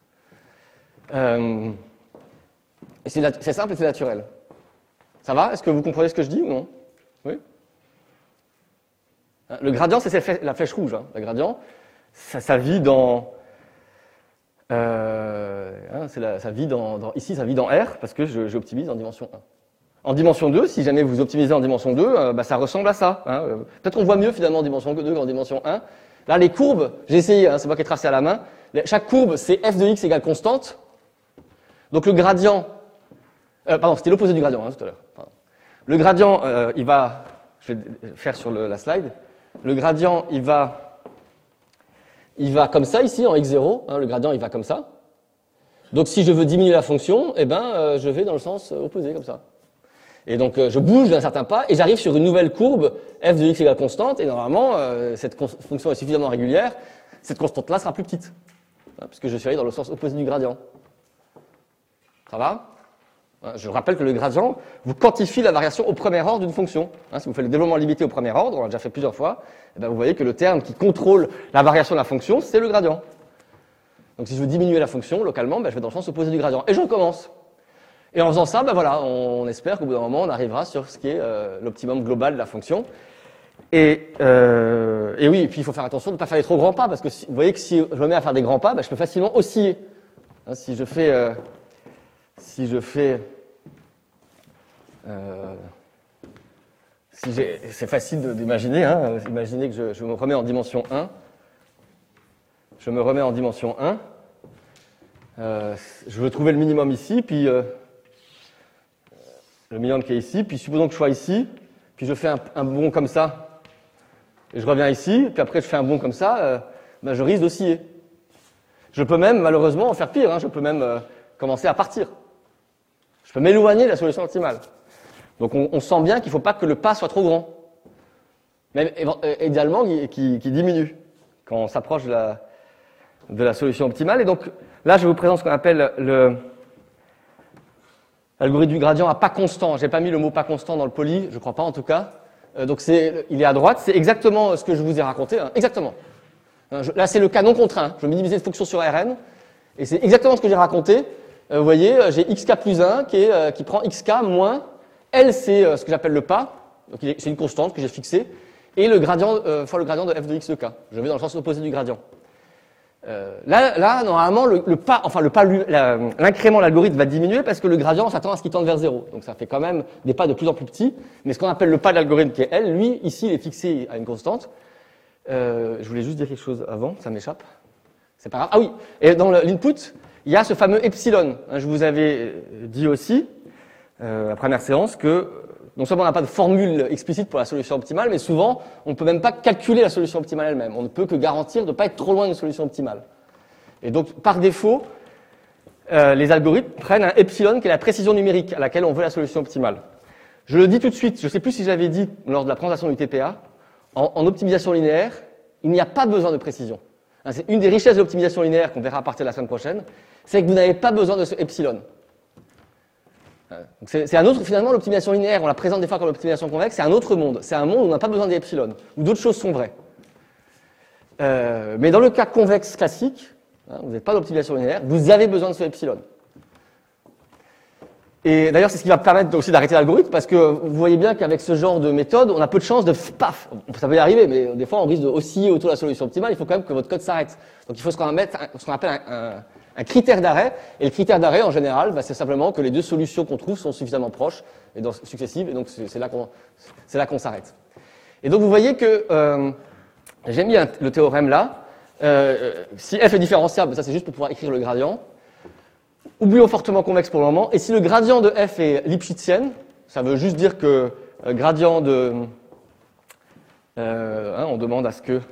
Euh, et c'est, nat- c'est simple et c'est naturel. Ça va? Est-ce que vous comprenez ce que je dis ou non? Oui? Le gradient, c'est la flèche rouge. Hein. Le gradient, ça, ça vit dans... Euh, hein, c'est la, ça vit dans, dans... Ici, ça vit dans R, parce que je, j'optimise en dimension un. En dimension deux, si jamais vous optimisez en dimension deux, euh, bah, ça ressemble à ça. Hein. Peut-être qu'on voit mieux finalement en dimension deux qu'en dimension un. Là, les courbes, j'ai essayé, hein, c'est moi qui ai tracé à la main. Chaque courbe, c'est f de x égale constante. Donc le gradient... Euh, pardon, c'était l'opposé du gradient hein, tout à l'heure. Pardon. Le gradient, euh, il va... Je vais faire sur le, la slide. Le gradient, il va... Il va comme ça ici, en x zéro. Hein, le gradient, il va comme ça. Donc si je veux diminuer la fonction, eh ben, euh, je vais dans le sens opposé, comme ça. Et donc, euh, je bouge d'un certain pas et j'arrive sur une nouvelle courbe, f de x égale constante, et normalement, euh, cette fonction est suffisamment régulière, cette constante-là sera plus petite, hein, puisque je suis allé dans le sens opposé du gradient. Ça va? Je rappelle que le gradient vous quantifie la variation au premier ordre d'une fonction. Hein, si vous faites le développement limité au premier ordre, on l'a déjà fait plusieurs fois, eh ben vous voyez que le terme qui contrôle la variation de la fonction, c'est le gradient. Donc si je veux diminuer la fonction localement, ben, je vais dans le sens opposé du gradient. Et je recommence. Et en faisant ça, ben voilà, on espère qu'au bout d'un moment, on arrivera sur ce qui est euh, l'optimum global de la fonction. Et, euh, et oui, et puis il faut faire attention de ne pas faire des trop grands pas, parce que si, vous voyez que si je me mets à faire des grands pas, ben, je peux facilement osciller. Hein, si je fais... Euh, si je fais... Euh, si j'ai, c'est facile de, d'imaginer, hein, imaginez que je, je me remets en dimension un. Je me remets en dimension un. Euh, je veux trouver le minimum ici, puis... Euh, le minimum qui est ici, puis supposons que je sois ici, puis je fais un, un bond comme ça, et je reviens ici, puis après je fais un bond comme ça, euh, ben je risque d'osciller. Je peux même, malheureusement, en faire pire, hein, je peux même euh, commencer à partir. Je peux m'éloigner de la solution optimale. Donc on, on sent bien qu'il ne faut pas que le pas soit trop grand. Même idéalement, qui, qui diminue quand on s'approche de la, de la solution optimale. Et donc là, je vous présente ce qu'on appelle le, L'algorithme du gradient à pas constant. J'ai pas mis le mot pas constant dans le poly, je crois pas en tout cas. Euh, donc c'est, il est à droite. C'est exactement ce que je vous ai raconté. Hein. Exactement. Hein, je, là, c'est le cas non contraint. Je minimise une fonction sur Rn. Et c'est exactement ce que j'ai raconté. Euh, vous voyez, j'ai xk plus un qui, est, euh, qui prend xk moins. L, c'est euh, ce que j'appelle le pas. Donc c'est une constante que j'ai fixée. Et le gradient euh, fois le gradient de f de x de k. Je vais dans le sens opposé du gradient. Euh, là, là, normalement, le, le pas, enfin le pas, l'incrément de l'algorithme va diminuer parce que le gradient, on s'attend à ce qu'il tende vers zéro. Donc ça fait quand même des pas de plus en plus petits. Mais ce qu'on appelle le pas de l'algorithme qui est L, lui, ici, il est fixé à une constante. Euh, je voulais juste dire quelque chose avant, ça m'échappe. C'est pas grave. Ah oui, et dans l'input, il y a ce fameux epsilon. Je vous avais dit aussi, euh, la première séance, que non seulement on n'a pas de formule explicite pour la solution optimale, mais souvent, on ne peut même pas calculer la solution optimale elle-même. On ne peut que garantir de ne pas être trop loin d'une solution optimale. Et donc, par défaut, euh, les algorithmes prennent un epsilon qui est la précision numérique à laquelle on veut la solution optimale. Je le dis tout de suite, je ne sais plus si j'avais dit lors de la présentation du T P A, en, en optimisation linéaire, il n'y a pas besoin de précision. Hein, c'est une des richesses de l'optimisation linéaire qu'on verra à partir de la semaine prochaine, c'est que vous n'avez pas besoin de ce epsilon. C'est un autre, finalement, l'optimisation linéaire, on la présente des fois comme l'optimisation convexe, c'est un autre monde. C'est un monde où on n'a pas besoin des epsilon, où d'autres choses sont vraies. Euh, mais dans le cas convexe classique, hein, vous n'avez pas d'optimisation linéaire, vous avez besoin de ce epsilon. Et d'ailleurs, c'est ce qui va permettre aussi d'arrêter l'algorithme, parce que vous voyez bien qu'avec ce genre de méthode, on a peu de chances de paf. Ça peut y arriver, mais des fois, on risque de osciller autour de la solution optimale. Il faut quand même que votre code s'arrête. Donc, il faut ce qu'on appelle un, un, un critère d'arrêt. Et le critère d'arrêt, en général, bah, c'est simplement que les deux solutions qu'on trouve sont suffisamment proches et donc successives, et donc c'est là qu'on c'est là qu'on s'arrête. Et donc, vous voyez que euh, j'ai mis un, le théorème là. Euh, si f est différenciable, ça c'est juste pour pouvoir écrire le gradient. Oublions fortement convexe pour le moment. Et si le gradient de f est Lipschitzienne, ça veut juste dire que euh, gradient de... Euh, hein, on demande à ce que...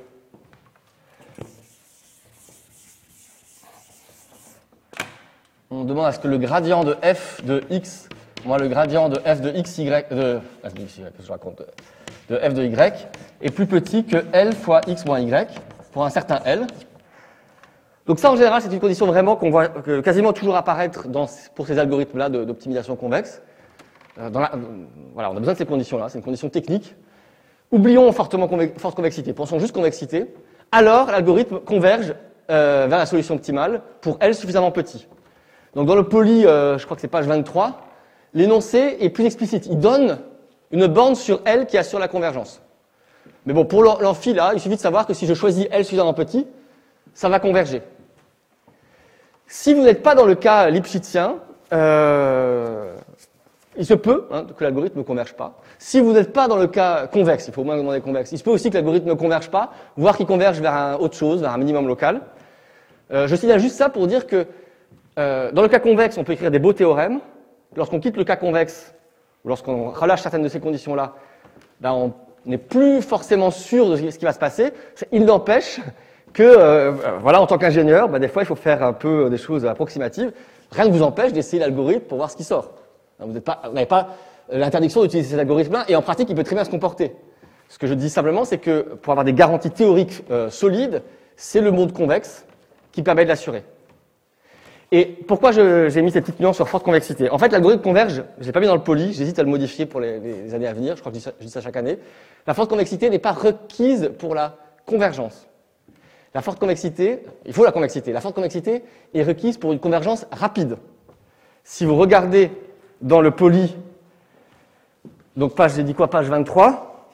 On demande à ce que le gradient de f de x, moins le gradient de f de x, y, de, je raconte, de f de y, est plus petit que L fois x moins y, pour un certain L. Donc ça, en général, c'est une condition vraiment qu'on voit que quasiment toujours apparaître dans, pour ces algorithmes-là d'optimisation convexe. Euh, dans la, euh, voilà, on a besoin de ces conditions-là, c'est une condition technique. Oublions fortement conve forte convexité, pensons juste convexité. Alors, l'algorithme converge euh, vers la solution optimale pour L suffisamment petit. Donc dans le poly, euh, je crois que c'est page vingt-trois, l'énoncé est plus explicite. Il donne une borne sur L qui assure la convergence. Mais bon, pour l'amphi, là, il suffit de savoir que si je choisis L suffisamment petit, ça va converger. Si vous n'êtes pas dans le cas lipschitzien, euh, il se peut hein, que l'algorithme ne converge pas. Si vous n'êtes pas dans le cas convexe, il faut au moins demander convexe, il se peut aussi que l'algorithme ne converge pas, voire qu'il converge vers un autre chose, vers un minimum local. Euh, je signale juste ça pour dire que euh, dans le cas convexe, on peut écrire des beaux théorèmes. Lorsqu'on quitte le cas convexe, ou lorsqu'on relâche certaines de ces conditions-là, ben on n'est plus forcément sûr de ce qui va se passer. Il n'empêche que, euh, voilà, en tant qu'ingénieur, bah, des fois, il faut faire un peu des choses approximatives. Rien ne vous empêche d'essayer l'algorithme pour voir ce qui sort. Vous n'avez pas, pas l'interdiction d'utiliser cet algorithme-là, et en pratique, il peut très bien se comporter. Ce que je dis simplement, c'est que pour avoir des garanties théoriques euh, solides, c'est le monde convexe qui permet de l'assurer. Et pourquoi j'ai mis cette petite nuance sur forte convexité? En fait, l'algorithme converge, je ne l'ai pas mis dans le poly, j'hésite à le modifier pour les, les années à venir, je crois que je dis, ça, je dis ça chaque année. La forte convexité n'est pas requise pour la convergence. La forte convexité, il faut la convexité, la forte convexité est requise pour une convergence rapide. Si vous regardez dans le poly, donc page, j'ai dit quoi, page vingt-trois,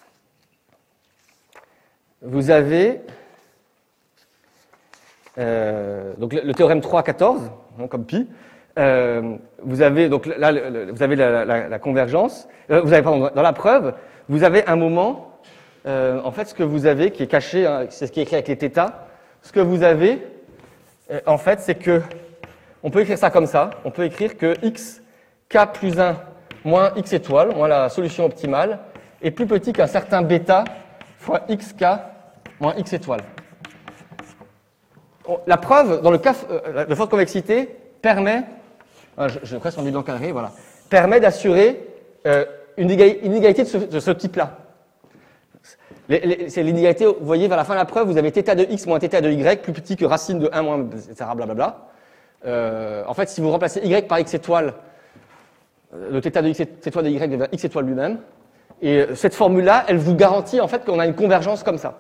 vous avez euh, donc le, le théorème trois quatorze, hein, comme pi, euh, vous avez donc là, le, le, vous avez la, la, la convergence, euh, vous avez pardon, dans la preuve, vous avez un moment. Euh, en fait, ce que vous avez, qui est caché, hein, c'est ce qui est écrit avec les θ, ce que vous avez, euh, en fait, c'est que, on peut écrire ça comme ça, on peut écrire que x, k plus un moins x étoile, moins la solution optimale, est plus petit qu'un certain bêta fois xk moins x étoile. La preuve, dans le cas euh, de forte convexité, permet, hein, je, je presque envie de l'encadrer, voilà, permet d'assurer euh, une inégalité de ce, de ce type-là. C'est l'inégalité, vous voyez, vers la fin de la preuve, vous avez θ de x moins θ de y, plus petit que racine de un moins, et cetera, blablabla. Euh, en fait, si vous remplacez y par x étoile, le θ de x étoile de y devient x étoile lui-même. Et cette formule-là, elle vous garantit en fait qu'on a une convergence comme ça.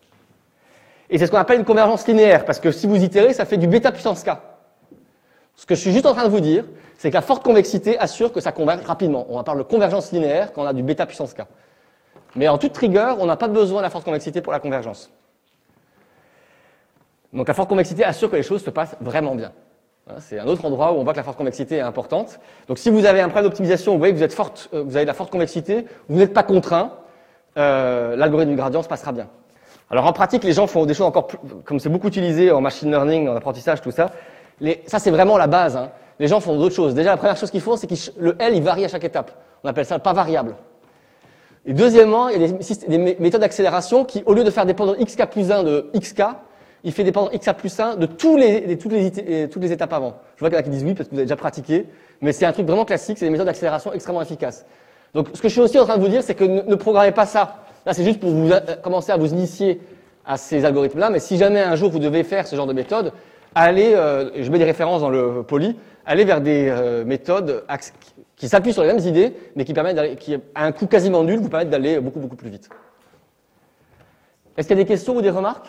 Et c'est ce qu'on appelle une convergence linéaire, parce que si vous itérez, ça fait du bêta puissance k. Ce que je suis juste en train de vous dire, c'est que la forte convexité assure que ça converge rapidement. On parle de convergence linéaire quand on a du bêta puissance k. Mais en toute rigueur, on n'a pas besoin de la forte convexité pour la convergence. Donc la forte convexité assure que les choses se passent vraiment bien. C'est un autre endroit où on voit que la forte convexité est importante. Donc si vous avez un problème d'optimisation, vous voyez que vous, êtes forte, vous avez de la forte convexité, vous n'êtes pas contraint, euh, l'algorithme du gradient se passera bien. Alors en pratique, les gens font des choses encore plus, comme c'est beaucoup utilisé en machine learning, en apprentissage, tout ça. Les, ça c'est vraiment la base. Hein. Les gens font d'autres choses. Déjà la première chose qu'ils font, c'est que le L il varie à chaque étape. On appelle ça le pas variable. Et deuxièmement, il y a des, des méthodes d'accélération qui, au lieu de faire dépendre xk plus un de xk, il fait dépendre xk plus un de, tous les, de toutes, les, toutes les étapes avant. Je vois qu'il y en a qui disent oui parce que vous avez déjà pratiqué, mais c'est un truc vraiment classique, c'est des méthodes d'accélération extrêmement efficaces. Donc ce que je suis aussi en train de vous dire, c'est que ne, ne programmez pas ça. Là, c'est juste pour vous euh, commencer à vous initier à ces algorithmes-là, mais si jamais un jour vous devez faire ce genre de méthode, allez, euh, je mets des références dans le poly, allez vers des euh, méthodes qui s'appuient sur les mêmes idées, mais qui permettent d'aller, qui à un coût quasiment nul, vous permettent d'aller beaucoup beaucoup plus vite. Est-ce qu'il y a des questions ou des remarques?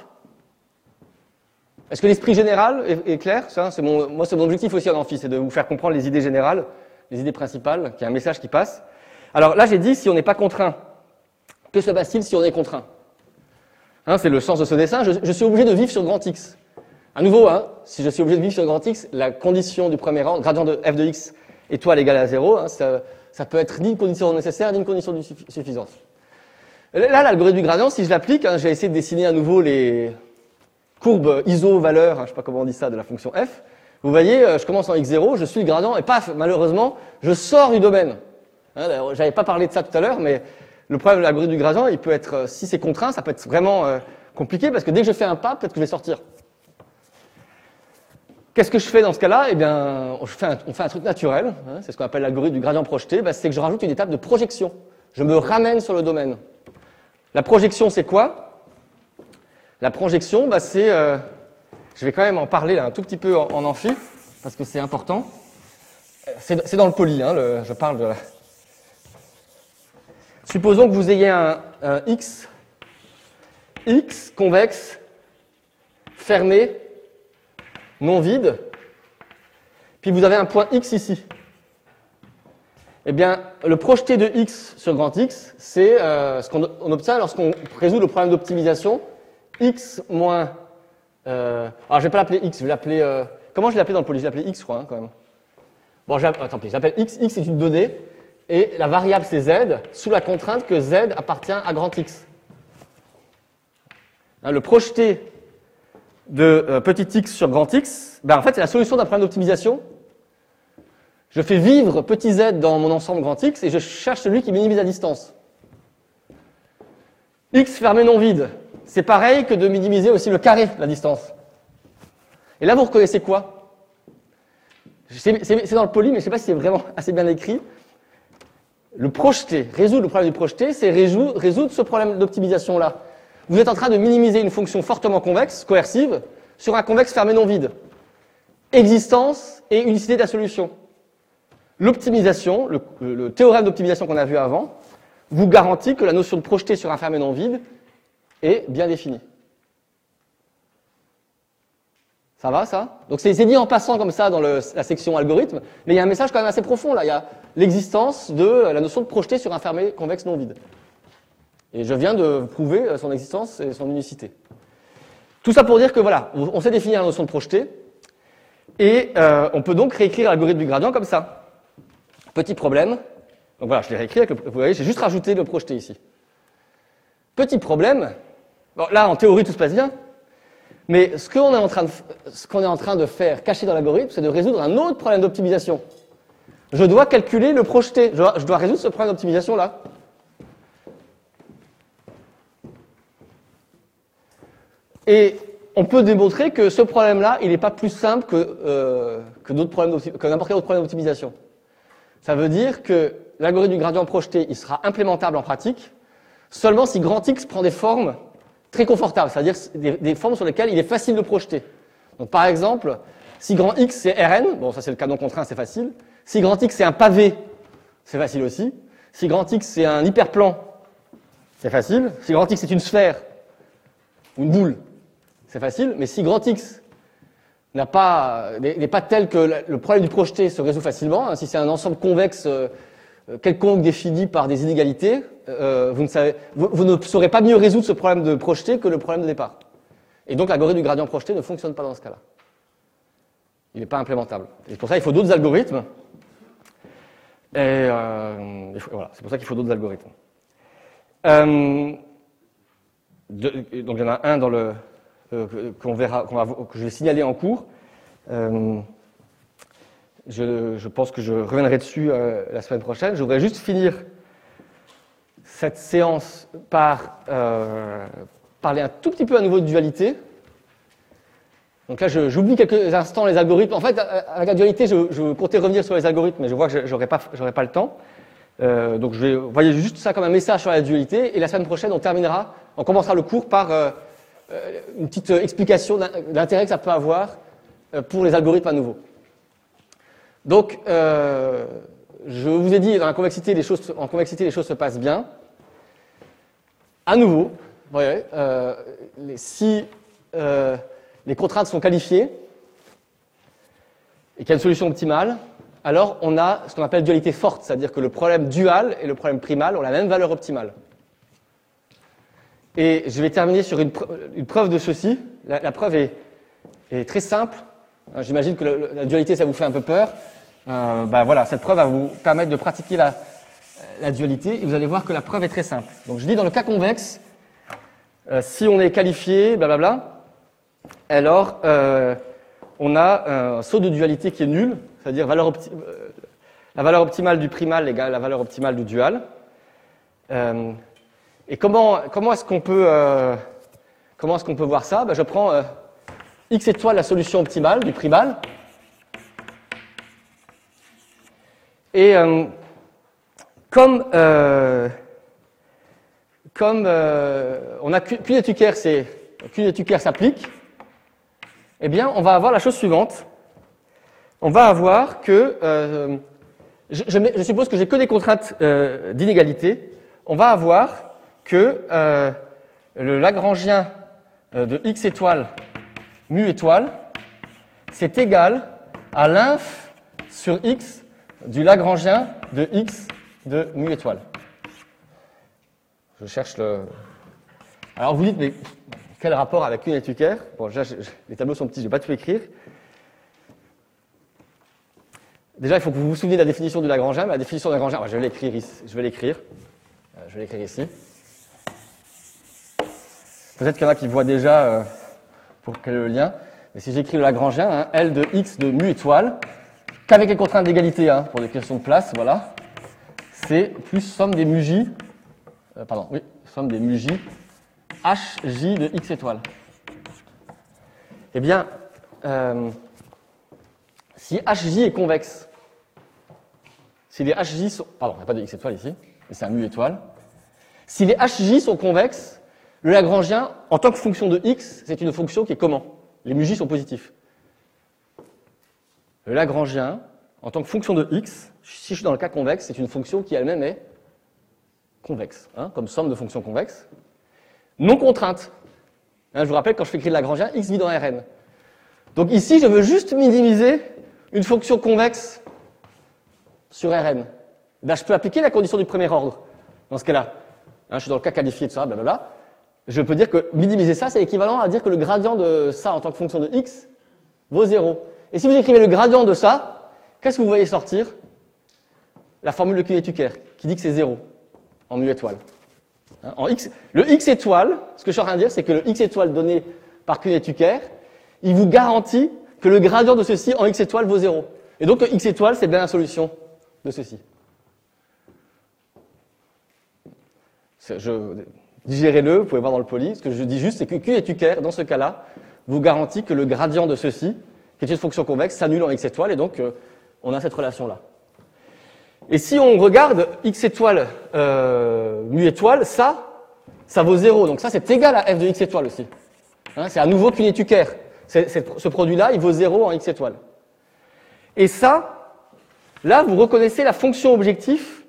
Est-ce que l'esprit général est, est clair? Ça, c'est mon, moi, c'est mon objectif aussi en amphi, c'est de vous faire comprendre les idées générales, les idées principales, qu'il y a un message qui passe. Alors là, j'ai dit, si on n'est pas contraint, que se passe-t-il si on est contraint? Hein, c'est le sens de ce dessin. Je, je suis obligé de vivre sur grand X. À nouveau, hein, si je suis obligé de vivre sur grand X, la condition du premier rang, gradient de f de x étoile égale à zéro, hein, ça, ça peut être ni une condition nécessaire, ni une condition de suffisance. Là, l'algorithme du gradient, si je l'applique, hein, j'ai essayé de dessiner à nouveau les courbes iso-valeurs, hein, je ne sais pas comment on dit ça, de la fonction f. Vous voyez, je commence en x zéro, je suis le gradient, et paf, malheureusement, je sors du domaine. Hein, j'avais pas parlé de ça tout à l'heure, mais le problème de l'algorithme du gradient, il peut être, si c'est contraint, ça peut être vraiment euh, compliqué, parce que dès que je fais un pas, peut-être que je vais sortir. Qu'est-ce que je fais dans ce cas-là? Eh bien, on fait un, on fait un truc naturel, hein, c'est ce qu'on appelle l'algorithme du gradient projeté, bah, c'est que je rajoute une étape de projection. Je me ramène sur le domaine. La projection, c'est quoi? La projection, bah, c'est... Euh, je vais quand même en parler là, un tout petit peu en, en amphi, parce que c'est important. C'est dans le poly, hein, le, je parle de... La... Supposons que vous ayez un, un X, X convexe, fermé, non vide, puis vous avez un point X ici. Eh bien, le projeté de X sur grand X, c'est euh, ce qu'on obtient lorsqu'on résout le problème d'optimisation X moins... Euh, alors, je ne vais pas l'appeler X, je vais l'appeler... Euh, comment je l'ai appelé dans le poly? Je l'ai appelé X, je crois, hein, quand même. Bon, ah, tant pis, j'appelle X. X est une donnée, et la variable c'est Z, sous la contrainte que Z appartient à grand X. Hein, le projeté de euh, petit x sur grand X, ben, en fait, c'est la solution d'un problème d'optimisation. Je fais vivre petit z dans mon ensemble grand X et je cherche celui qui minimise la distance. X fermé non vide, c'est pareil que de minimiser aussi le carré de la distance. Et là, vous reconnaissez quoi? C'est dans le poly, mais je ne sais pas si c'est vraiment assez bien écrit. Le projeté, résoudre le problème du projeté, c'est résoudre, résoudre ce problème d'optimisation-là. Vous êtes en train de minimiser une fonction fortement convexe, coercive, sur un convexe fermé non vide. Existence et unicité de la solution. L'optimisation, le, le théorème d'optimisation qu'on a vu avant, vous garantit que la notion de projeté sur un fermé non vide est bien définie. Ça va, ça? Donc c'est dit en passant comme ça dans le, la section algorithme, mais il y a un message quand même assez profond là. Il y a l'existence de la notion de projeté sur un fermé convexe non vide. Et je viens de prouver son existence et son unicité. Tout ça pour dire que voilà, on sait définir la notion de projeté, et euh, on peut donc réécrire l'algorithme du gradient comme ça. Petit problème. Donc voilà, je l'ai réécrit avec le, vous voyez, j'ai juste rajouté le projeté ici. Petit problème. Bon, là, en théorie, tout se passe bien. Mais ce qu'on est en train de, ce qu'on est en train de faire, caché dans l'algorithme, c'est de résoudre un autre problème d'optimisation. Je dois calculer le projeté. Je dois, je dois résoudre ce problème d'optimisation là. Et on peut démontrer que ce problème-là, il n'est pas plus simple que, euh, que d'autres problèmes, que n'importe quel autre problème d'optimisation. Ça veut dire que l'algorithme du gradient projeté, il sera implémentable en pratique seulement si grand X prend des formes très confortables, c'est-à-dire des, des formes sur lesquelles il est facile de projeter. Donc par exemple, si grand X c'est Rn, bon ça c'est le cas non contraint, c'est facile. Si grand X c'est un pavé c'est facile aussi. Si grand X c'est un hyperplan, c'est facile. Si grand X c'est une sphère ou une boule, c'est facile. Mais si grand X n'a pas, n'est pas tel que le problème du projeté se résout facilement, hein, si c'est un ensemble convexe euh, quelconque défini par des inégalités, euh, vous, ne savez, vous, vous ne saurez pas mieux résoudre ce problème de projeté que le problème de départ. Et donc l'algorithme du gradient projeté ne fonctionne pas dans ce cas-là. Il n'est pas implémentable. Et pour ça, il faut d'autres algorithmes. Et euh, il faut, voilà, c'est pour ça qu'il faut d'autres algorithmes. Euh, de, donc il y en a un dans le euh, qu'on verra, qu'on va, que je vais signaler en cours. Euh, je, je pense que je reviendrai dessus euh, la semaine prochaine. Je voudrais juste finir cette séance par euh, parler un tout petit peu à nouveau de dualité. Donc là, je, j'oublie quelques instants les algorithmes. En fait, avec la dualité, je, je comptais revenir sur les algorithmes, mais je vois que j'aurais pas, j'aurais pas le temps. Euh, donc je vais, vous voyez juste ça comme un message sur la dualité. Et la semaine prochaine, on terminera, on commencera le cours par euh, une petite explication de l'intérêt que ça peut avoir pour les algorithmes à nouveau. Donc, euh, je vous ai dit, dans la convexité, les choses, en convexité, les choses se passent bien. À nouveau, vous voyez, euh, les, si euh, les contraintes sont qualifiées et qu'il y a une solution optimale, alors on a ce qu'on appelle dualité forte, c'est-à-dire que le problème dual et le problème primal ont la même valeur optimale. Et je vais terminer sur une, pre- une preuve de ceci. La, la preuve est, est très simple. J'imagine que le, la dualité, ça vous fait un peu peur. Euh, ben voilà, cette preuve va vous permettre de pratiquer la, la dualité et vous allez voir que la preuve est très simple. Donc je dis dans le cas convexe, euh, si on est qualifié, blablabla, alors euh, on a un saut de dualité qui est nul, c'est-à-dire valeur opti- euh, la valeur optimale du primal égale la valeur optimale du dual. Euh, et comment, comment est-ce qu'on peut, euh, comment est-ce qu'on peut voir ça? Ben, je prends euh, x étoile la solution optimale du primal. Et euh, comme, euh, comme euh, on a Q et Tucker, c'est Q et Tucker s'applique, eh bien, on va avoir la chose suivante. On va avoir que, euh, je, je, je suppose que j'ai que des contraintes euh, d'inégalité. On va avoir que euh, le Lagrangien de x étoile mu étoile, c'est égal à l'inf sur x du Lagrangien de x de mu étoile. Je cherche le... Alors vous dites, mais quel rapport avec Kuhn et Tucker? Bon, déjà, je, je, les tableaux sont petits, je ne vais pas tout écrire. Déjà, il faut que vous vous souveniez de la définition du Lagrangien. Mais la définition du Lagrangien, je vais l'écrire ici. Je vais l'écrire. Je vais l'écrire ici. Peut-être qu'il y en a qui voient déjà euh, pour quel est le lien. Mais si j'écris le Lagrangien, hein, L de x de mu étoile, qu'avec les contraintes d'égalité, hein, pour des questions de place, voilà, c'est plus somme des mu j, euh, pardon, oui, somme des mu j, hj de x étoile. Eh bien, euh, si hj est convexe, si les hj sont, pardon, il n'y a pas de x étoile ici, mais c'est un mu étoile, si les hj sont convexes, le Lagrangien, en tant que fonction de x, c'est une fonction qui est comment? Les mu j sont positifs. Le Lagrangien, en tant que fonction de x, si je suis dans le cas convexe, c'est une fonction qui elle-même est convexe, hein, comme somme de fonctions convexes, non contrainte. Hein, je vous rappelle, quand je fais écrire le Lagrangien, x vit dans Rn. Donc ici, je veux juste minimiser une fonction convexe sur Rn. Ben, je peux appliquer la condition du premier ordre dans ce cas-là. Hein, je suis dans le cas qualifié de ça, blablabla. Je peux dire que minimiser ça, c'est équivalent à dire que le gradient de ça en tant que fonction de x vaut zéro. Et si vous écrivez le gradient de ça, qu'est-ce que vous voyez sortir? La formule de Kuhn et Tucker, qui dit que c'est zéro en mu étoile. Hein, en x, le x étoile, ce que je suis en train de dire, c'est que le x étoile donné par Kuhn et Tucker, il vous garantit que le gradient de ceci en x étoile vaut zéro. Et donc le x étoile, c'est bien la solution de ceci. Je, digérez-le, vous pouvez voir dans le poly. Ce que je dis juste, c'est que Kuhn et Tucker, dans ce cas-là, vous garantit que le gradient de ceci, qui est une fonction convexe, s'annule en x étoile, et donc euh, on a cette relation-là. Et si on regarde x étoile, euh, mu étoile, ça, ça vaut zéro. Donc ça, c'est égal à f de x étoile aussi. Hein, c'est à nouveau Kuhn et Tucker. C'est, c'est, ce produit-là, il vaut zéro en x étoile. Et ça, là, vous reconnaissez la fonction objectif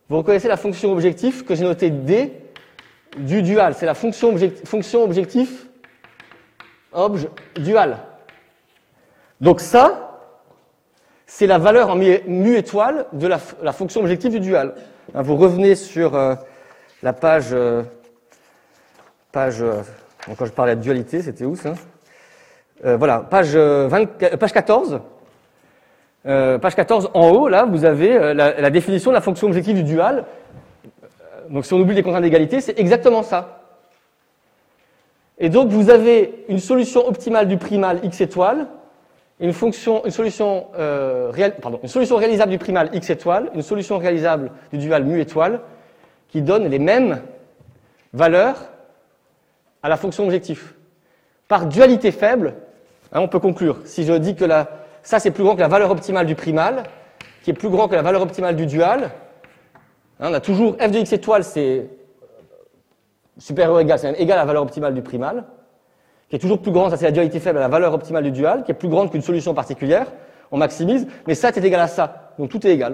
Vous reconnaissez la fonction objectif que j'ai notée D du dual. C'est la fonction, objectif, fonction objectif obj dual. Donc ça, c'est la valeur en mu étoile de la, la fonction objectif du dual. Vous revenez sur euh, la page, euh, page euh, quand je parlais de dualité, c'était où ça euh, Voilà, page, vingt, page quatorze. Euh, page quatorze, en haut, là, vous avez euh, la, la définition de la fonction objective du dual. Donc si on oublie les contraintes d'égalité, c'est exactement ça. Et donc vous avez une solution optimale du primal x étoile, une, fonction, une, solution, euh, réal, pardon, une solution réalisable du primal x étoile, une solution réalisable du dual mu étoile, qui donnent les mêmes valeurs à la fonction objectif. Par dualité faible, hein, on peut conclure, si je dis que la, ça c'est plus grand que la valeur optimale du primal, qui est plus grand que la valeur optimale du dual, hein, on a toujours f de x étoile, c'est supérieur ou égal, c'est égal à la valeur optimale du primal, qui est toujours plus grande, ça c'est la dualité faible à la valeur optimale du dual, qui est plus grande qu'une solution particulière, on maximise, mais ça est égal à ça, donc tout est égal.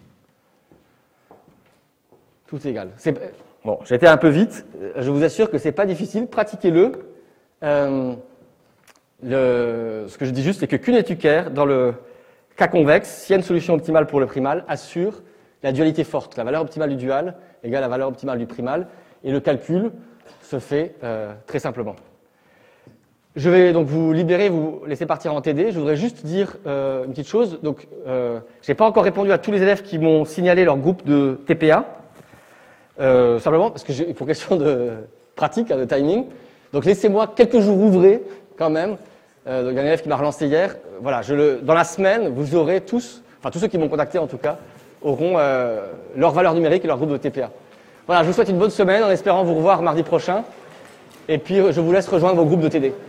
Tout est égal. C'est... Bon, j'ai été un peu vite, je vous assure que c'est pas difficile, pratiquez-le. Euh, le... Ce que je dis juste, c'est que Kuhn et Tucker, dans le cas convexe, s'il y a une solution optimale pour le primal, assure la dualité forte, la valeur optimale du dual égale la valeur optimale du primal, et le calcul se fait euh, très simplement. Je vais donc vous libérer, vous laisser partir en T D. Je voudrais juste dire euh, une petite chose. Donc, euh, je n'ai pas encore répondu à tous les élèves qui m'ont signalé leur groupe de T P A, euh, simplement parce que j'ai pour question de pratique, hein, de timing. Donc, laissez-moi quelques jours ouvrés quand même. Euh, donc, il y a un élève qui m'a relancé hier. Voilà, je le, dans la semaine, vous aurez tous, enfin tous ceux qui m'ont contacté en tout cas, auront euh, leur valeur numérique et leur groupe de T P A. Voilà, je vous souhaite une bonne semaine en espérant vous revoir mardi prochain. Et puis, je vous laisse rejoindre vos groupes de T D.